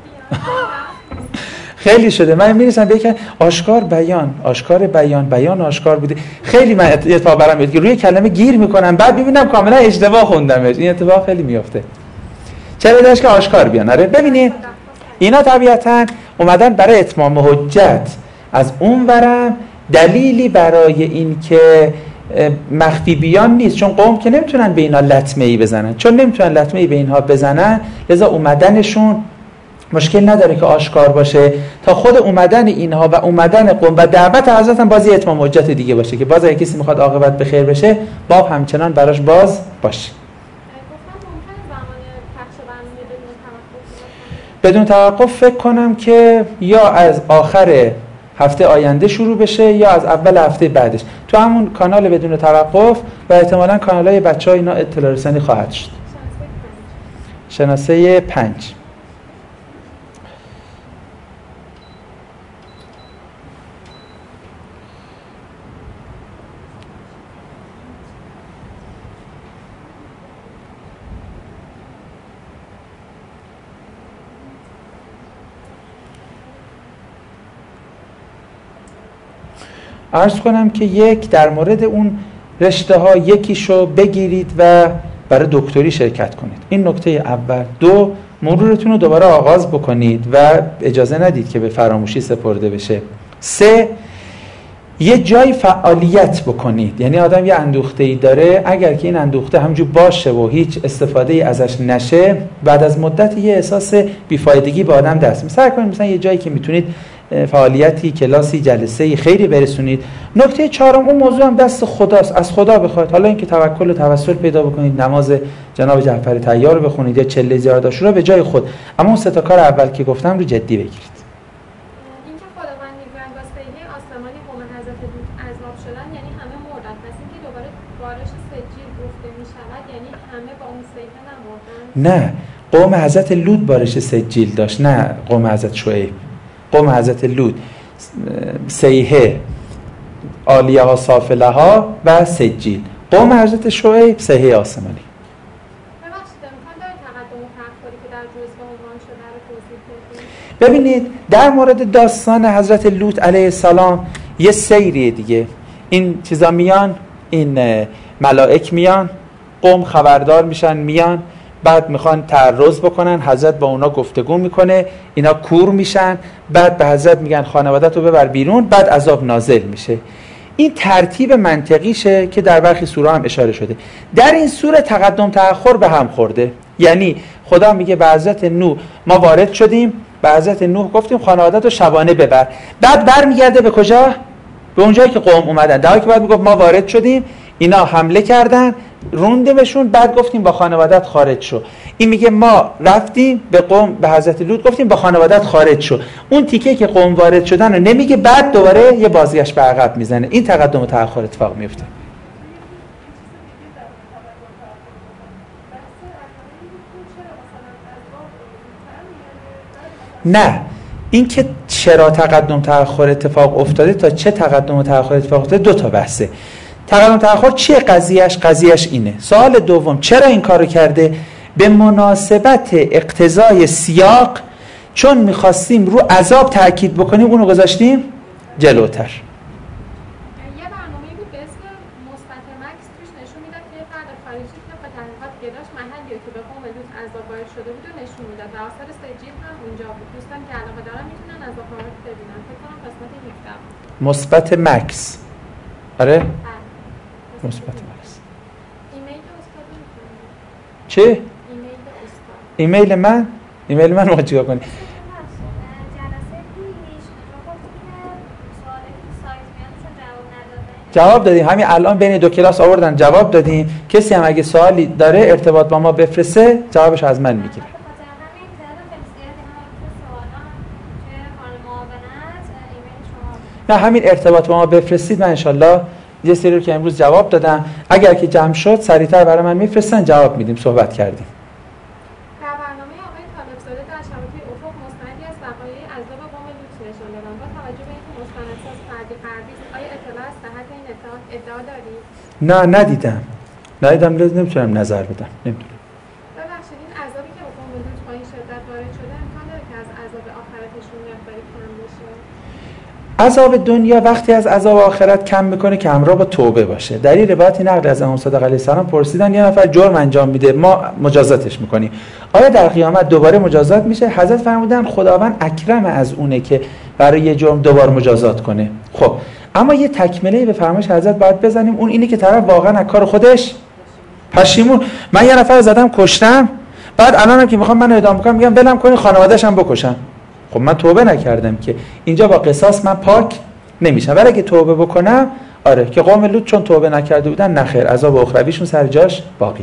خیلی شده. من میرسم به یک آشکار بیان آشکار بوده. خیلی من اتفاق برام میاد که روی کلمه گیر میکنم بعد ببینم کاملا اشتباه خوندمش. این اتفاق خیلی میفته. چرا داشت که آشکار بیان؟ آره ببینید اینا طبیعتاً اومدن برای اتمام حجت. از اون ورم دلیلی برای این که مخفی بیان نیست، چون قوم که نمیتونن به اینا لطمه‌ای بزنن. چون نمیتونن لطمه‌ای به اینها بزنن لذا اومدنشون مشکل نداره که آشکار باشه، تا خود اومدن اینها و اومدن قوم و دعوت حضرت هم بازی اتمام حجت دیگه باشه که باز اگه کسی میخواد عاقبت به خیر بشه باب همچنان براش باز باشه. بدون توقف فکر کنم که یا از آخر هفته آینده شروع بشه یا از اول هفته بعدش تو همون کانال بدون توقف و احتمالاً کانال‌های بچه‌ها اینا اطلاع رسانی خواهد شد. شناسه 5. عرض کنم که یک، در مورد اون رشته ها یکیشو بگیرید و برای دکتری شرکت کنید. این نکته اول. دو، مرورتون رو دوباره آغاز بکنید و اجازه ندید که به فراموشی سپرده بشه. سه، یه جای فعالیت بکنید. یعنی آدم یه اندوخته‌ای داره، اگر که این اندوخته همونجور باشه و هیچ استفاده‌ای ازش نشه، بعد از مدت یه احساس بیفایدگی به آدم دست می‌ده. سعی کنید مثلا یه جایی که میتونید فعالیتی، کلاسی، جلسه‌ای خیری برسونید. نکته چهارم، اون موضوع هم دست خداست، از خدا بخواید. حالا اینکه توکل و توسل پیدا بکنید، نماز جناب جعفر طیار رو بخونید یا چله زیارت عاشورا به جای خود، اما اون سه تا کار اول که گفتم رو جدی بگیرید. اینکه خداوند میگوید با سیحه آسمانی قوم حضرت لوط عذاب شدن یعنی همه مردن، پس اینکه دوباره بارش سجیل گفته میشود یعنی همه با اون سیحه نمردن؟ نه، قوم حضرت لوط بارش سجیل داشت، نه قوم حضرت شعیب. قوم حضرت لوط سیحه، عالیه ها، سافله ها و سجیل. قوم حضرت شعیب سیحه آسمانی. ببخشید امکان داره تقدم و تأخری که در جزوه عنوان شده رو توضیح بدید؟ ببینید در مورد داستان حضرت لوط علیه السلام یه سیریه دیگه. این چیزا میان، این ملائک میان، قوم خبردار میشن، میان، بعد میخوان تعرض بکنن، حضرت با اونا گفتگو میکنه، اینا کور میشن، بعد به حضرت میگن خانوادت رو ببر بیرون، بعد عذاب نازل میشه. این ترتیب منطقیشه که در برخی سوره هم اشاره شده. در این سوره تقدم تأخر به هم خورده. یعنی خدا میگه به حضرت نوح ما وارد شدیم، به حضرت نوح گفتیم خانوادت رو شبانه ببر، بعد برمیگرده به کجا؟ به اونجایی که قوم اومدن، در حالی که بعد میگفت ما وارد شدیم، اینا حمله کردن، روندیمشون، بعد گفتیم با خانوادت خارج شو. این میگه ما رفتیم به قوم، به حضرت لوط گفتیم با خانوادت خارج شو. اون تیکه که قوم وارد شدن رو نمیگه، بعد دوباره یه بازگشت به عقب میزنه. این تقدم و تأخر اتفاق میفته. نه، این که چرا تقدم تأخر اتفاق افتاده تا چه تقدم و تأخر اتفاق افتاده دو تا بحثه. تقدم تأخر چیه قضیهش اینه. سوال دوم، چرا این کارو کرده؟ به مناسبت اقتضای سیاق، چون میخواستیم رو عذاب تأکید بکنیم، اونو گذاشتیم جلوتر. یه برنامه‌ای بود به اسم مثبت مکس، توش نشون میداد که فرد خارجی که به تحقیقات گداش محلی که به قوم لوط عذاب وارد شده بود و نشون میداد و آثار سجیل هم اونجا بود. دوستان که علاقه دارن میتونن از آثارات ببینن. فکر کنم قسمت 17 مثبت مکس. آره؟ مثبت مکس. ایمیل استاد می‌کنید؟ چه؟ ایمیل استاد. ایمیل من؟ ایمیل من رو چیکار کنی؟ جواب دادیم، همین الان بین دو کلاس آوردن جواب دادیم. کسی هم اگه سوالی داره ارتباط با ما بفرسته، جوابش از من میگیره. نه، همین ارتباط با ما بفرستید، من انشالله یه سری رو که امروز جواب دادم اگر که جمع شد سریعتر برای من میفرستن، جواب میدیم. صحبت کردیم. در برنامه آقای طالبزاده در شبکه افق مستندی از وقایع عذاب قوم لوط نشان دادن. با توجه به اینکه مستندساز فردی غربی است، آیا اطلاع از صحت این ادعا دارید؟ نه، ندیدم، نمیتونم نظر بدم. نمیدونم. ببخشید این عذابی که به قوم لوط با این شدت وارد شده امکان داره که از عذاب آخرتشون مقداری کم بشه؟ عذاب دنیا وقتی از عذاب آخرت کم میکنه که همراه با توبه باشه. در این روایتی نقل از امام صادق علیه السلام پرسیدن یه نفر جرم انجام میده، ما مجازاتش میکنیم، آیا در قیامت دوباره مجازات میشه؟ حضرت فرمودن خداوند اکرم از اونه که برای یه جرم دوباره مجازات کنه. خب اما یه تکمله به فرمایش حضرت باید بزنیم، اون اینه که طرف واقعا از کار خودش پشیمون. من یه نفر زدم کشتم، بعد الانم که میخوام من اعدام کنم میگم ولم کنی خانواده‌اش هم بکشم. خب من توبه نکردم که، اینجا با قصاص من پاک نمیشم. ولی اگه توبه بکنم، آره، که قوم لوط چون توبه نکرده بودن نخیر، عذاب اخرویشون سر جاش باقی.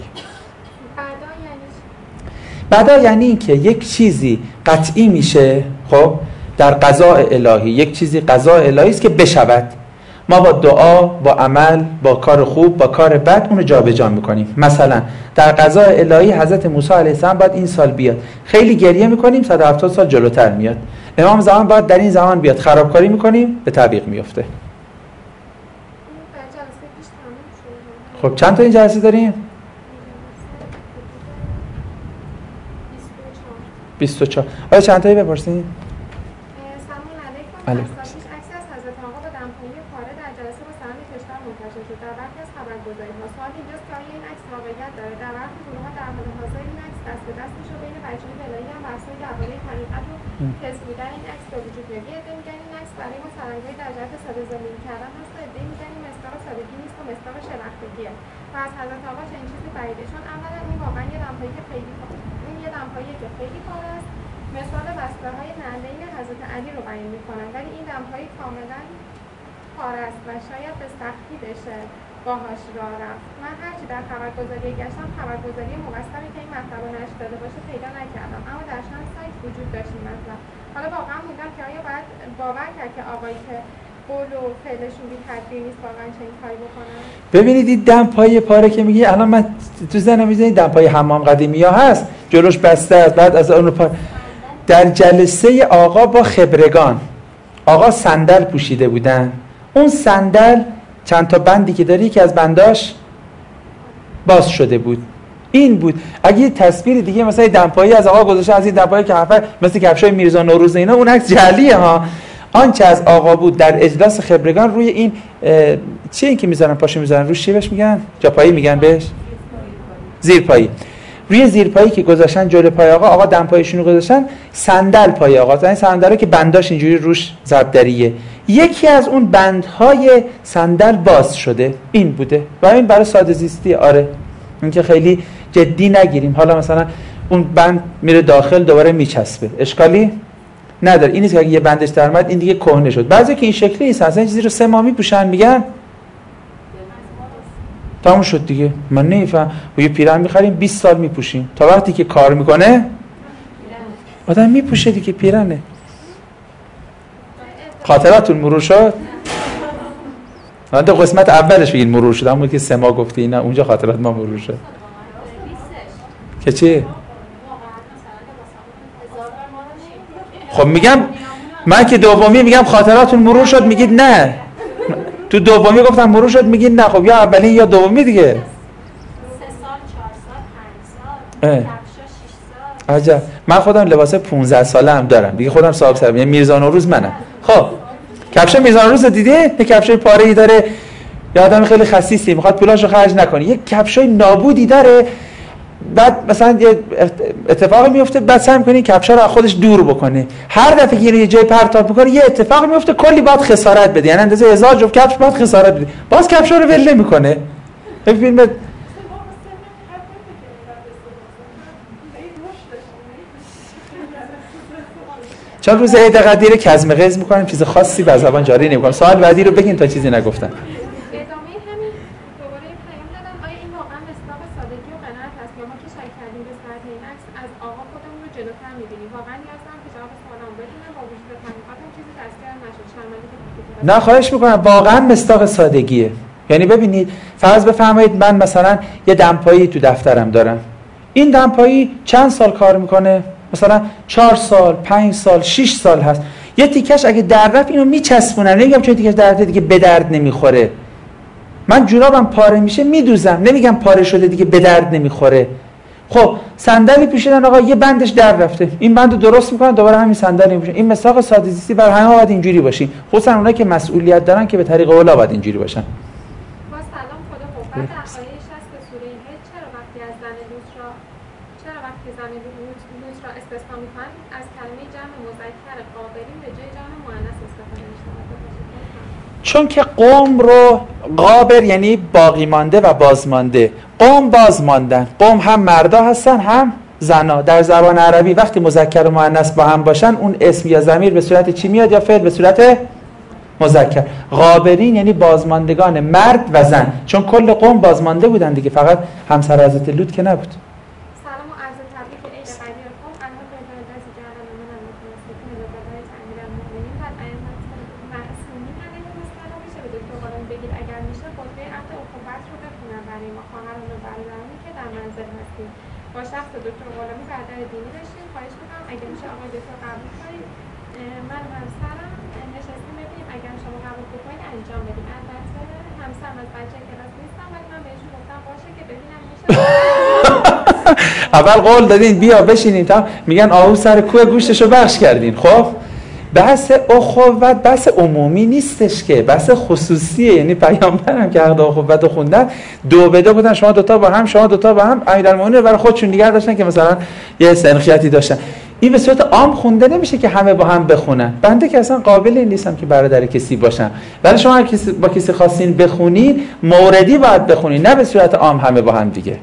بعدا یعنی این که یک چیزی قطعی میشه، خب در قضاء الهی یک چیزی قضاء الهی است که بشود، ما با دعا، با عمل، با کار خوب، با کار بد اونو جابجا میکنیم. مثلا در قضاء الهی حضرت موسی علیه السلام باید این سال بیاد، خیلی گریه میکنیم 170 سال جلوتر میاد. امام زمان باید در این زمان بیاد، خرابکاری میکنیم به تعویق میفته. خب چند تا این جلسه داریم؟ 24. آیا چند تایی بپرسین؟ سلام علیکم. علیکم. عکس از حضرت آقا به دمپایی پاره در جلسه با سران کشور منتشر شد در برخی از خبرگزاری‌ها. سوال اینجاست که آیا این عکس واقعیت داره؟ در برخی گروه‌ها در حال حاضر این عکس دست به دست میشه، بین بچه‌های ولایی هم بحث‌های درباره حقیقت و کذب بودن این عکس به وجود میاد. یه عده میگن این عکس برای ما سرانگاهی در جهت ساده زندگی کردن هست و عده‌ای میگن این مصداق سادگی نیست و مصداق شلختگیه و از حضرت آقا چنین چیزی بعیده، چون اولا این واقعا یه دمپایی که خیلی پاره است، مثال بسته‌های نعلین حضرت علی رو بیان می‌کنن، ولی این دمپایی کاملا پاره است و شاید به سختی بشه باهاش راه رفت. من هرچی در خبرگزاری گشتم خبرگزاری موثقی که این مطلب رو نشر داده باشه پیدا نکردم، اما در چند سایت وجود داشت این مطلب. حالا واقعا موندم که آیا باید باور کرد که آقایی که قول و فعلشون بی تدبیر نیست واقعا چنین کاری بکنن؟ ببینید این دمپایی پاره که میگی، الان من تو ذهنم میاد دمپایی حمام قدیمی‌ها هست، جلوش بسته است، بعد از اون پاره. در جلسه آقا با خبرگان، آقا صندل پوشیده بودن، اون صندل چند تا بندی که داری که از بنداش باز شده بود، این بود. اگه یه تصویر دیگه مثلا دمپایی از آقا گذاشته، از این دمپایی که حرفه مثل کفشای میرزا نوروز اینا، اون عکس جعلیه ها. آنچه از آقا بود در اجلاس خبرگان روی این چیه این که میذارن پاشو میذارن روش، چی بهش میگن؟ جاپایی میگن بهش؟ زیرپایی. روی زیرپایی که گذاشتن جلوی پای آقا دمپایشون رو گذاشتن، صندل پای آقا، این صندلی که بنداش اینجوری روش ضربدریه، یکی از اون بندهای صندل باز شده، این بوده و این برای ساده زیستی. آره این که خیلی جدی نگیریم، حالا مثلا اون بند میره داخل دوباره میچسبه، اشکالی نداره. این نیست که اگه یه بندش در اومد این دیگه کهنه شد. بعضی که این شکلی نیست، اصلا این چیزی رو 3 ماه میپوشن میگن تموم شد دیگه. من نمیفهم، یه پیرهن میخریم 20 سال میپوشیم، تا وقتی که کار میکنه آدم میپوشه دیگه پیرهنه. خاطراتون مرور شد؟ من تو قسمت اولش بگین مرور شد، همون که 3 ماه گفتی اینا، اونجا خاطرات ما مرور شد. که چی؟ خب میگم من که دومی میگم خاطراتون مرور شد، میگید نه. تو دومی گفتم مرور شد، میگید نه. خب یا اولی یا دومی دیگه. 3 سال، 4 سال، 5 سال، کفشا 6 سال. عجب. من خودم لباس 15 ساله هم دارم دیگه، خودم صاحب سرم، یعنی میرزا نوروز منم. خب کفش میرزا نوروز دیدی؟ یه کفش پاره‌ای داره، یه آدم خیلی خسیسی، میخواد پولاشو خرج نکنه، یه کفشای نابودی داره، بعد مثلا یه اتفاقی میفته، بعد سعی می‌کنه کفشا رو از خودش دور بکنه، هر دفعه که یه جای پرتاب می‌کنه یه اتفاقی میفته، کلی باید خسارت بده، یعنی اندازه 1000 جفت کفش باید خسارت بده، باز کفشا رو ول نمی‌کنه. ببین چند روز عید قدیر کظم غیظ می‌کنیم، چیز خاصی به زبان جاری نمی‌کنم. سوال بعدی رو بگین تا چیزی نگفتم. نه خواهش میکنم، واقعا مصداق سادگیه. یعنی ببینید فرض بفرمایید من مثلا یه دمپایی تو دفترم دارم، این دمپایی چند سال کار میکنه؟ مثلا 4 سال، 5 سال، 6 سال هست. یه تیکش اگه در رفت اینو میچسبونم، نمیگم چون تیکش در رفت دیگه به درد نمیخوره. من جورابم پاره میشه میدوزم، نمیگم پاره شده دیگه به درد نمیخوره. خب صندلی پوشیدن آقا، یه بندش در رفته، این بندو درست میکنن دوباره همین صندلی میپوشن. این مصداق ساده‌زیستی برای همه باید اینجوری باشین، خصوصا اونایی که مسئولیت دارن که به طریق اولا باید اینجوری باشن. با سلام خدا قوت در آیه 60 سوره حج چرا وقتی زن لوط را استثنا میکنن از کلمه جمع مذکر قابلین به جای جمع مؤنث استفاده میشه؟ چون که قوم رو قابر یعنی باقی مانده و بازمانده، قوم بازماندن، قوم هم مردا هستن هم زنا. در زبان عربی وقتی مذکر و مؤنث با هم باشن اون اسم یا ضمیر به صورت چی میاد یا فعل به صورت مذکر. غابرین یعنی بازماندگان مرد و زن، چون کل قوم بازمانده بودن دیگه، فقط همسر حضرت لوط که نبود. سلام و عرض تبریک به عید قدیر قوم. الان به درجه جعل من المتوسطین و بالای تعمیر المؤمنین و ائمه معصومین علیهم السلام میشه به دکتر قائم بگید اگر میشه خطبه عهد اخوت رو بخونن برای ما خواهران و برادرانی که در منزل هستیم، با شخص دکتر غلامی برادر دینی بشیم. خواهش میکنم اگه میشه آقای دکتر قبول کنید، من و همسرم نشستیم ببینیم اگر شما قبول بکنید انجام بدیم. البته همسرم از بچه کلاس نیستم ولی من بهشون گفتم باشه که ببینم میشه. اول قول دادین بیا بشینین، تا میگن آهو سر کوه گوشتشو بخش کردین. خب بحث اخوت بحث عمومی نیستش که، بحث خصوصیه. یعنی پیامبرم که عقد اخوت رو خوندن 2 به 2 بودن، شما دوتا با هم، شما دوتا با هم، امیرالمومنین برای خودشون نگه داشتن که مثلا یه سنخیتی داشتن. این به صورت عام خونده نمیشه که همه با هم بخونن. بنده که اصلا قابل این نیستم که برادر کسی باشم، ولی شما کسی با کسی خواستین بخونین موردی باید بخونین، نه به صورت عام همه با هم دیگه.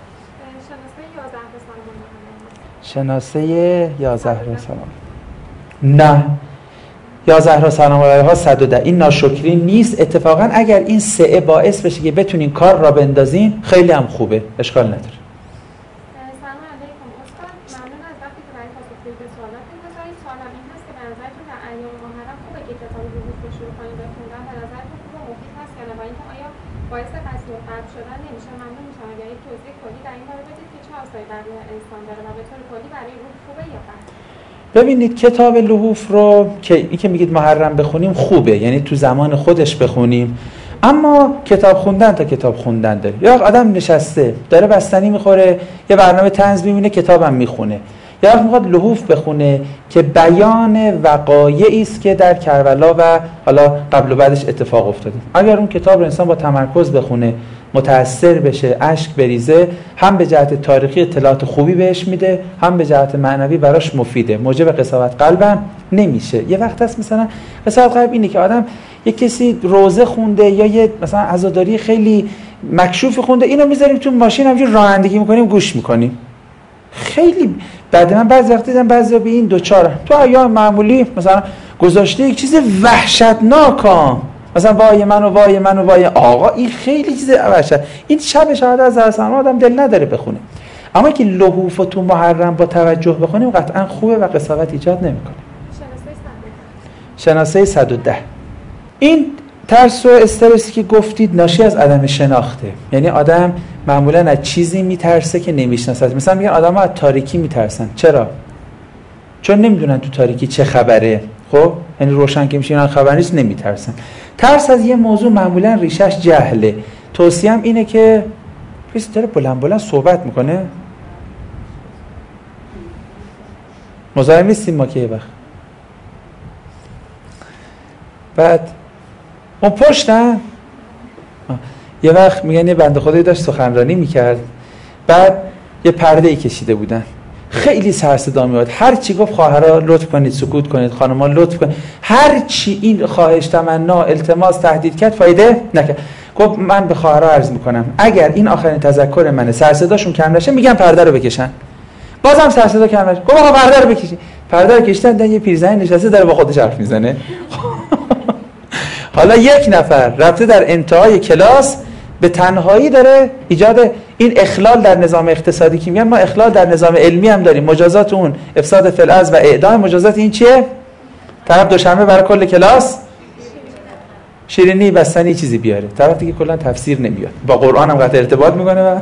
شناسه 11 سلام نه 11 سلام علیها 110 این ناشکری نیست. اتفاقا اگر این سعه باعث بشه که بتونین کار را بندازین خیلی هم خوبه، اشکال نداره. سلام علیکم استاد، ممنون از وقتی که برای پاسخگویی به سوالات می‌گذارید. سوالم این هست که به نظرتون در ایام محرم خوبه که کتاب روح رو شروع کنیم بخوندن؟ به نظرتون خوبه مفید هست یا نه؟ و اینکه آیا باعث قصد و قلب شدن نمیشه؟ ممنون میشم اگر یک توضیح کلی در این باره بدید که چه آثاری بر روح انسان داره و به طور کلی برای روح خوبه یا بد؟ ببینید کتاب لحوف رو که این که میگید محرم بخونیم خوبه، یعنی تو زمان خودش بخونیم، اما کتاب خوندن تا کتاب خوندن داره. یا آدم نشسته داره بستنی میخوره یه برنامه طنز میبینه کتابم میخونه، یا وقت میخواد لحوف بخونه که بیان وقایعی است که در کربلا و حالا قبل و بعدش اتفاق افتاده. اگر اون کتاب رو انسان با تمرکز بخونه، متأثر بشه، اشک بریزه، هم به جهت تاریخی اطلاعات خوبی بهش میده، هم به جهت معنوی براش مفیده، موجب قساوت قلبم نمیشه. یه وقت هست مثلا قساوت قلب اینه که آدم یه کسی روزه خونده یا یه مثلا عزاداری خیلی مکشوفی خونده، اینو میذاریم تو ماشین همینجوری رانندگی میکنیم گوش میکنیم. خیلی بعد من بعضی وقت دیدم بعضیا به این دوچارن. تو ایام معمولی مثلا گذاشته یک چیز وحشتناکه، مثلا وای من و وای من و وای آقا، این خیلی چیز وحشت. این شب شهادت از حسن آدم دل نداره بخونه. اما که لحوف تو محرم با توجه بخونیم قطعا خوبه و قساوت ایجاد نمیکنه. شناسه 110 این ترس و استرسی که گفتید ناشی از عدم شناخته. یعنی آدم معمولا از چیزی میترسه که نمیشناسه. مثلا میگن آدم‌ها از تاریکی میترسن. چرا؟ چون نمیدونن تو تاریکی چه خبره. خب یعنی روشن که میشه خبر نیست نمیترسن. ترس از یه موضوع معمولا ریشش جهله. توصیه‌ام اینه که کسی داره بلند بلند صحبت میکنه، مزاحم نیستیم ما که یه وقت بعد اون پشتن یه وقت میگن یه بنده خدایی داشت سخنرانی میکرد، بعد یه پرده ای کشیده بودن، خیلی سر صدا میاد، هر چی گفت خواهرها لطف کنید سکوت کنید، خانم‌ها لطف کنید، هر چی این خواهش تمنا التماس تهدید کرد فایده نکرد. گفت من به خواهرها عرض میکنم اگر این آخرین تذکر منه، سر صداشون کم نشه میگم پرده رو بکشن. بازم سر صدا کم نشه، گفت آقا پرده رو بکشید. پرده رو کشیدن، یه پیرزن نشسته داره با خودش حرف میزنه. حالا یک نفر رفته در انتهای کلاس به تنهایی داره ایجاد این اخلال در نظام اقتصادی که میگن ما اخلال در نظام علمی هم داریم، مجازات اون افساد فی الارض و اعدام، مجازات این چیه؟ طرف دوشنبه برای کل کلاس شیرینی بستنی چیزی بیاره، طرف دیگه کلا تفسیر نمیاد، با قرآن هم قطع ارتباط میکنه و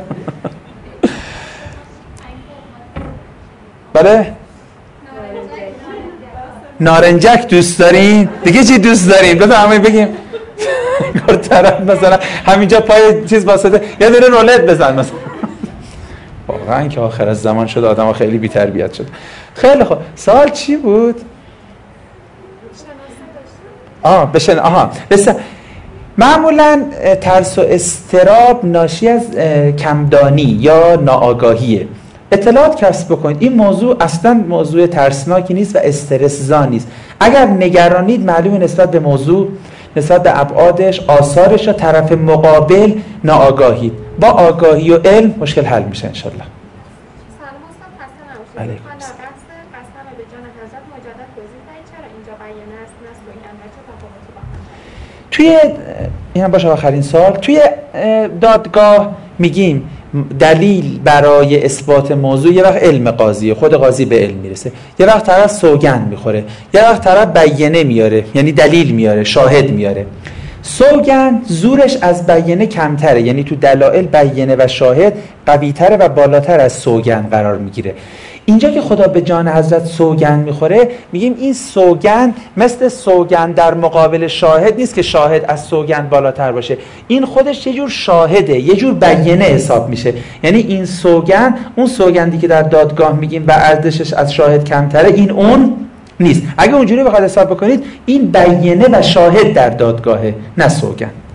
بله نارنجک دوست دارین؟ دیگه چی دوست دارین؟ بفرمایید بگیم. طرف مثلا همینجا پای چیز واسطه یه دونه رولت بزن مثلا. واقعا که آخر از زمان شده آدم‌ها خیلی بی‌تربیت شد. خیلی خوب، سوال چی بود؟ معمولا ترس و اضطراب ناشی از کمدانی یا ناآگاهیه. اطلاعات کسب بکنید. این موضوع اصلا موضوع ترسناکی نیست و استرس‌زا نیست. اگر نگرانید معلومه نسبت به موضوع، نسبت به ابعادش، آثارش و طرف مقابل ناآگاهید. با آگاهی و علم مشکل حل میشه انشالله. سلام استاد، خسته نباشید. من در بحث قسم به جان حضرت مجدد توضیح دهید چرا اینجا بیانه است نه سوگند و چه تفاوتی با هم؟ توی اینم باشه آخرین سال، توی دادگاه میگیم دلیل برای اثبات موضوع یه وقت علم قاضیه، خود قاضی به علم میرسه، یه وقت طرف سوگند میخوره، یه وقت طرف بیانه میاره، یعنی دلیل میاره، شاهد میاره. سوگند زورش از بیانه کمتره، یعنی تو دلایل بیانه و شاهد قوی‌تره و بالاتر از سوگند قرار میگیره. اینجا که خدا به جان حضرت سوگند میخوره میگیم این سوگند مثل سوگند در مقابل شاهد نیست که شاهد از سوگند بالاتر باشه، این خودش یه جور شاهده، یه جور بیانه حساب میشه. یعنی این سوگند، اون سوگندی که در دادگاه میگیم و ارزشش از شاهد کمتره، این اون نیست. اگه اونجوری بخواد حساب بکنید این بیینه و شاهد در دادگاهه، نه سوگند.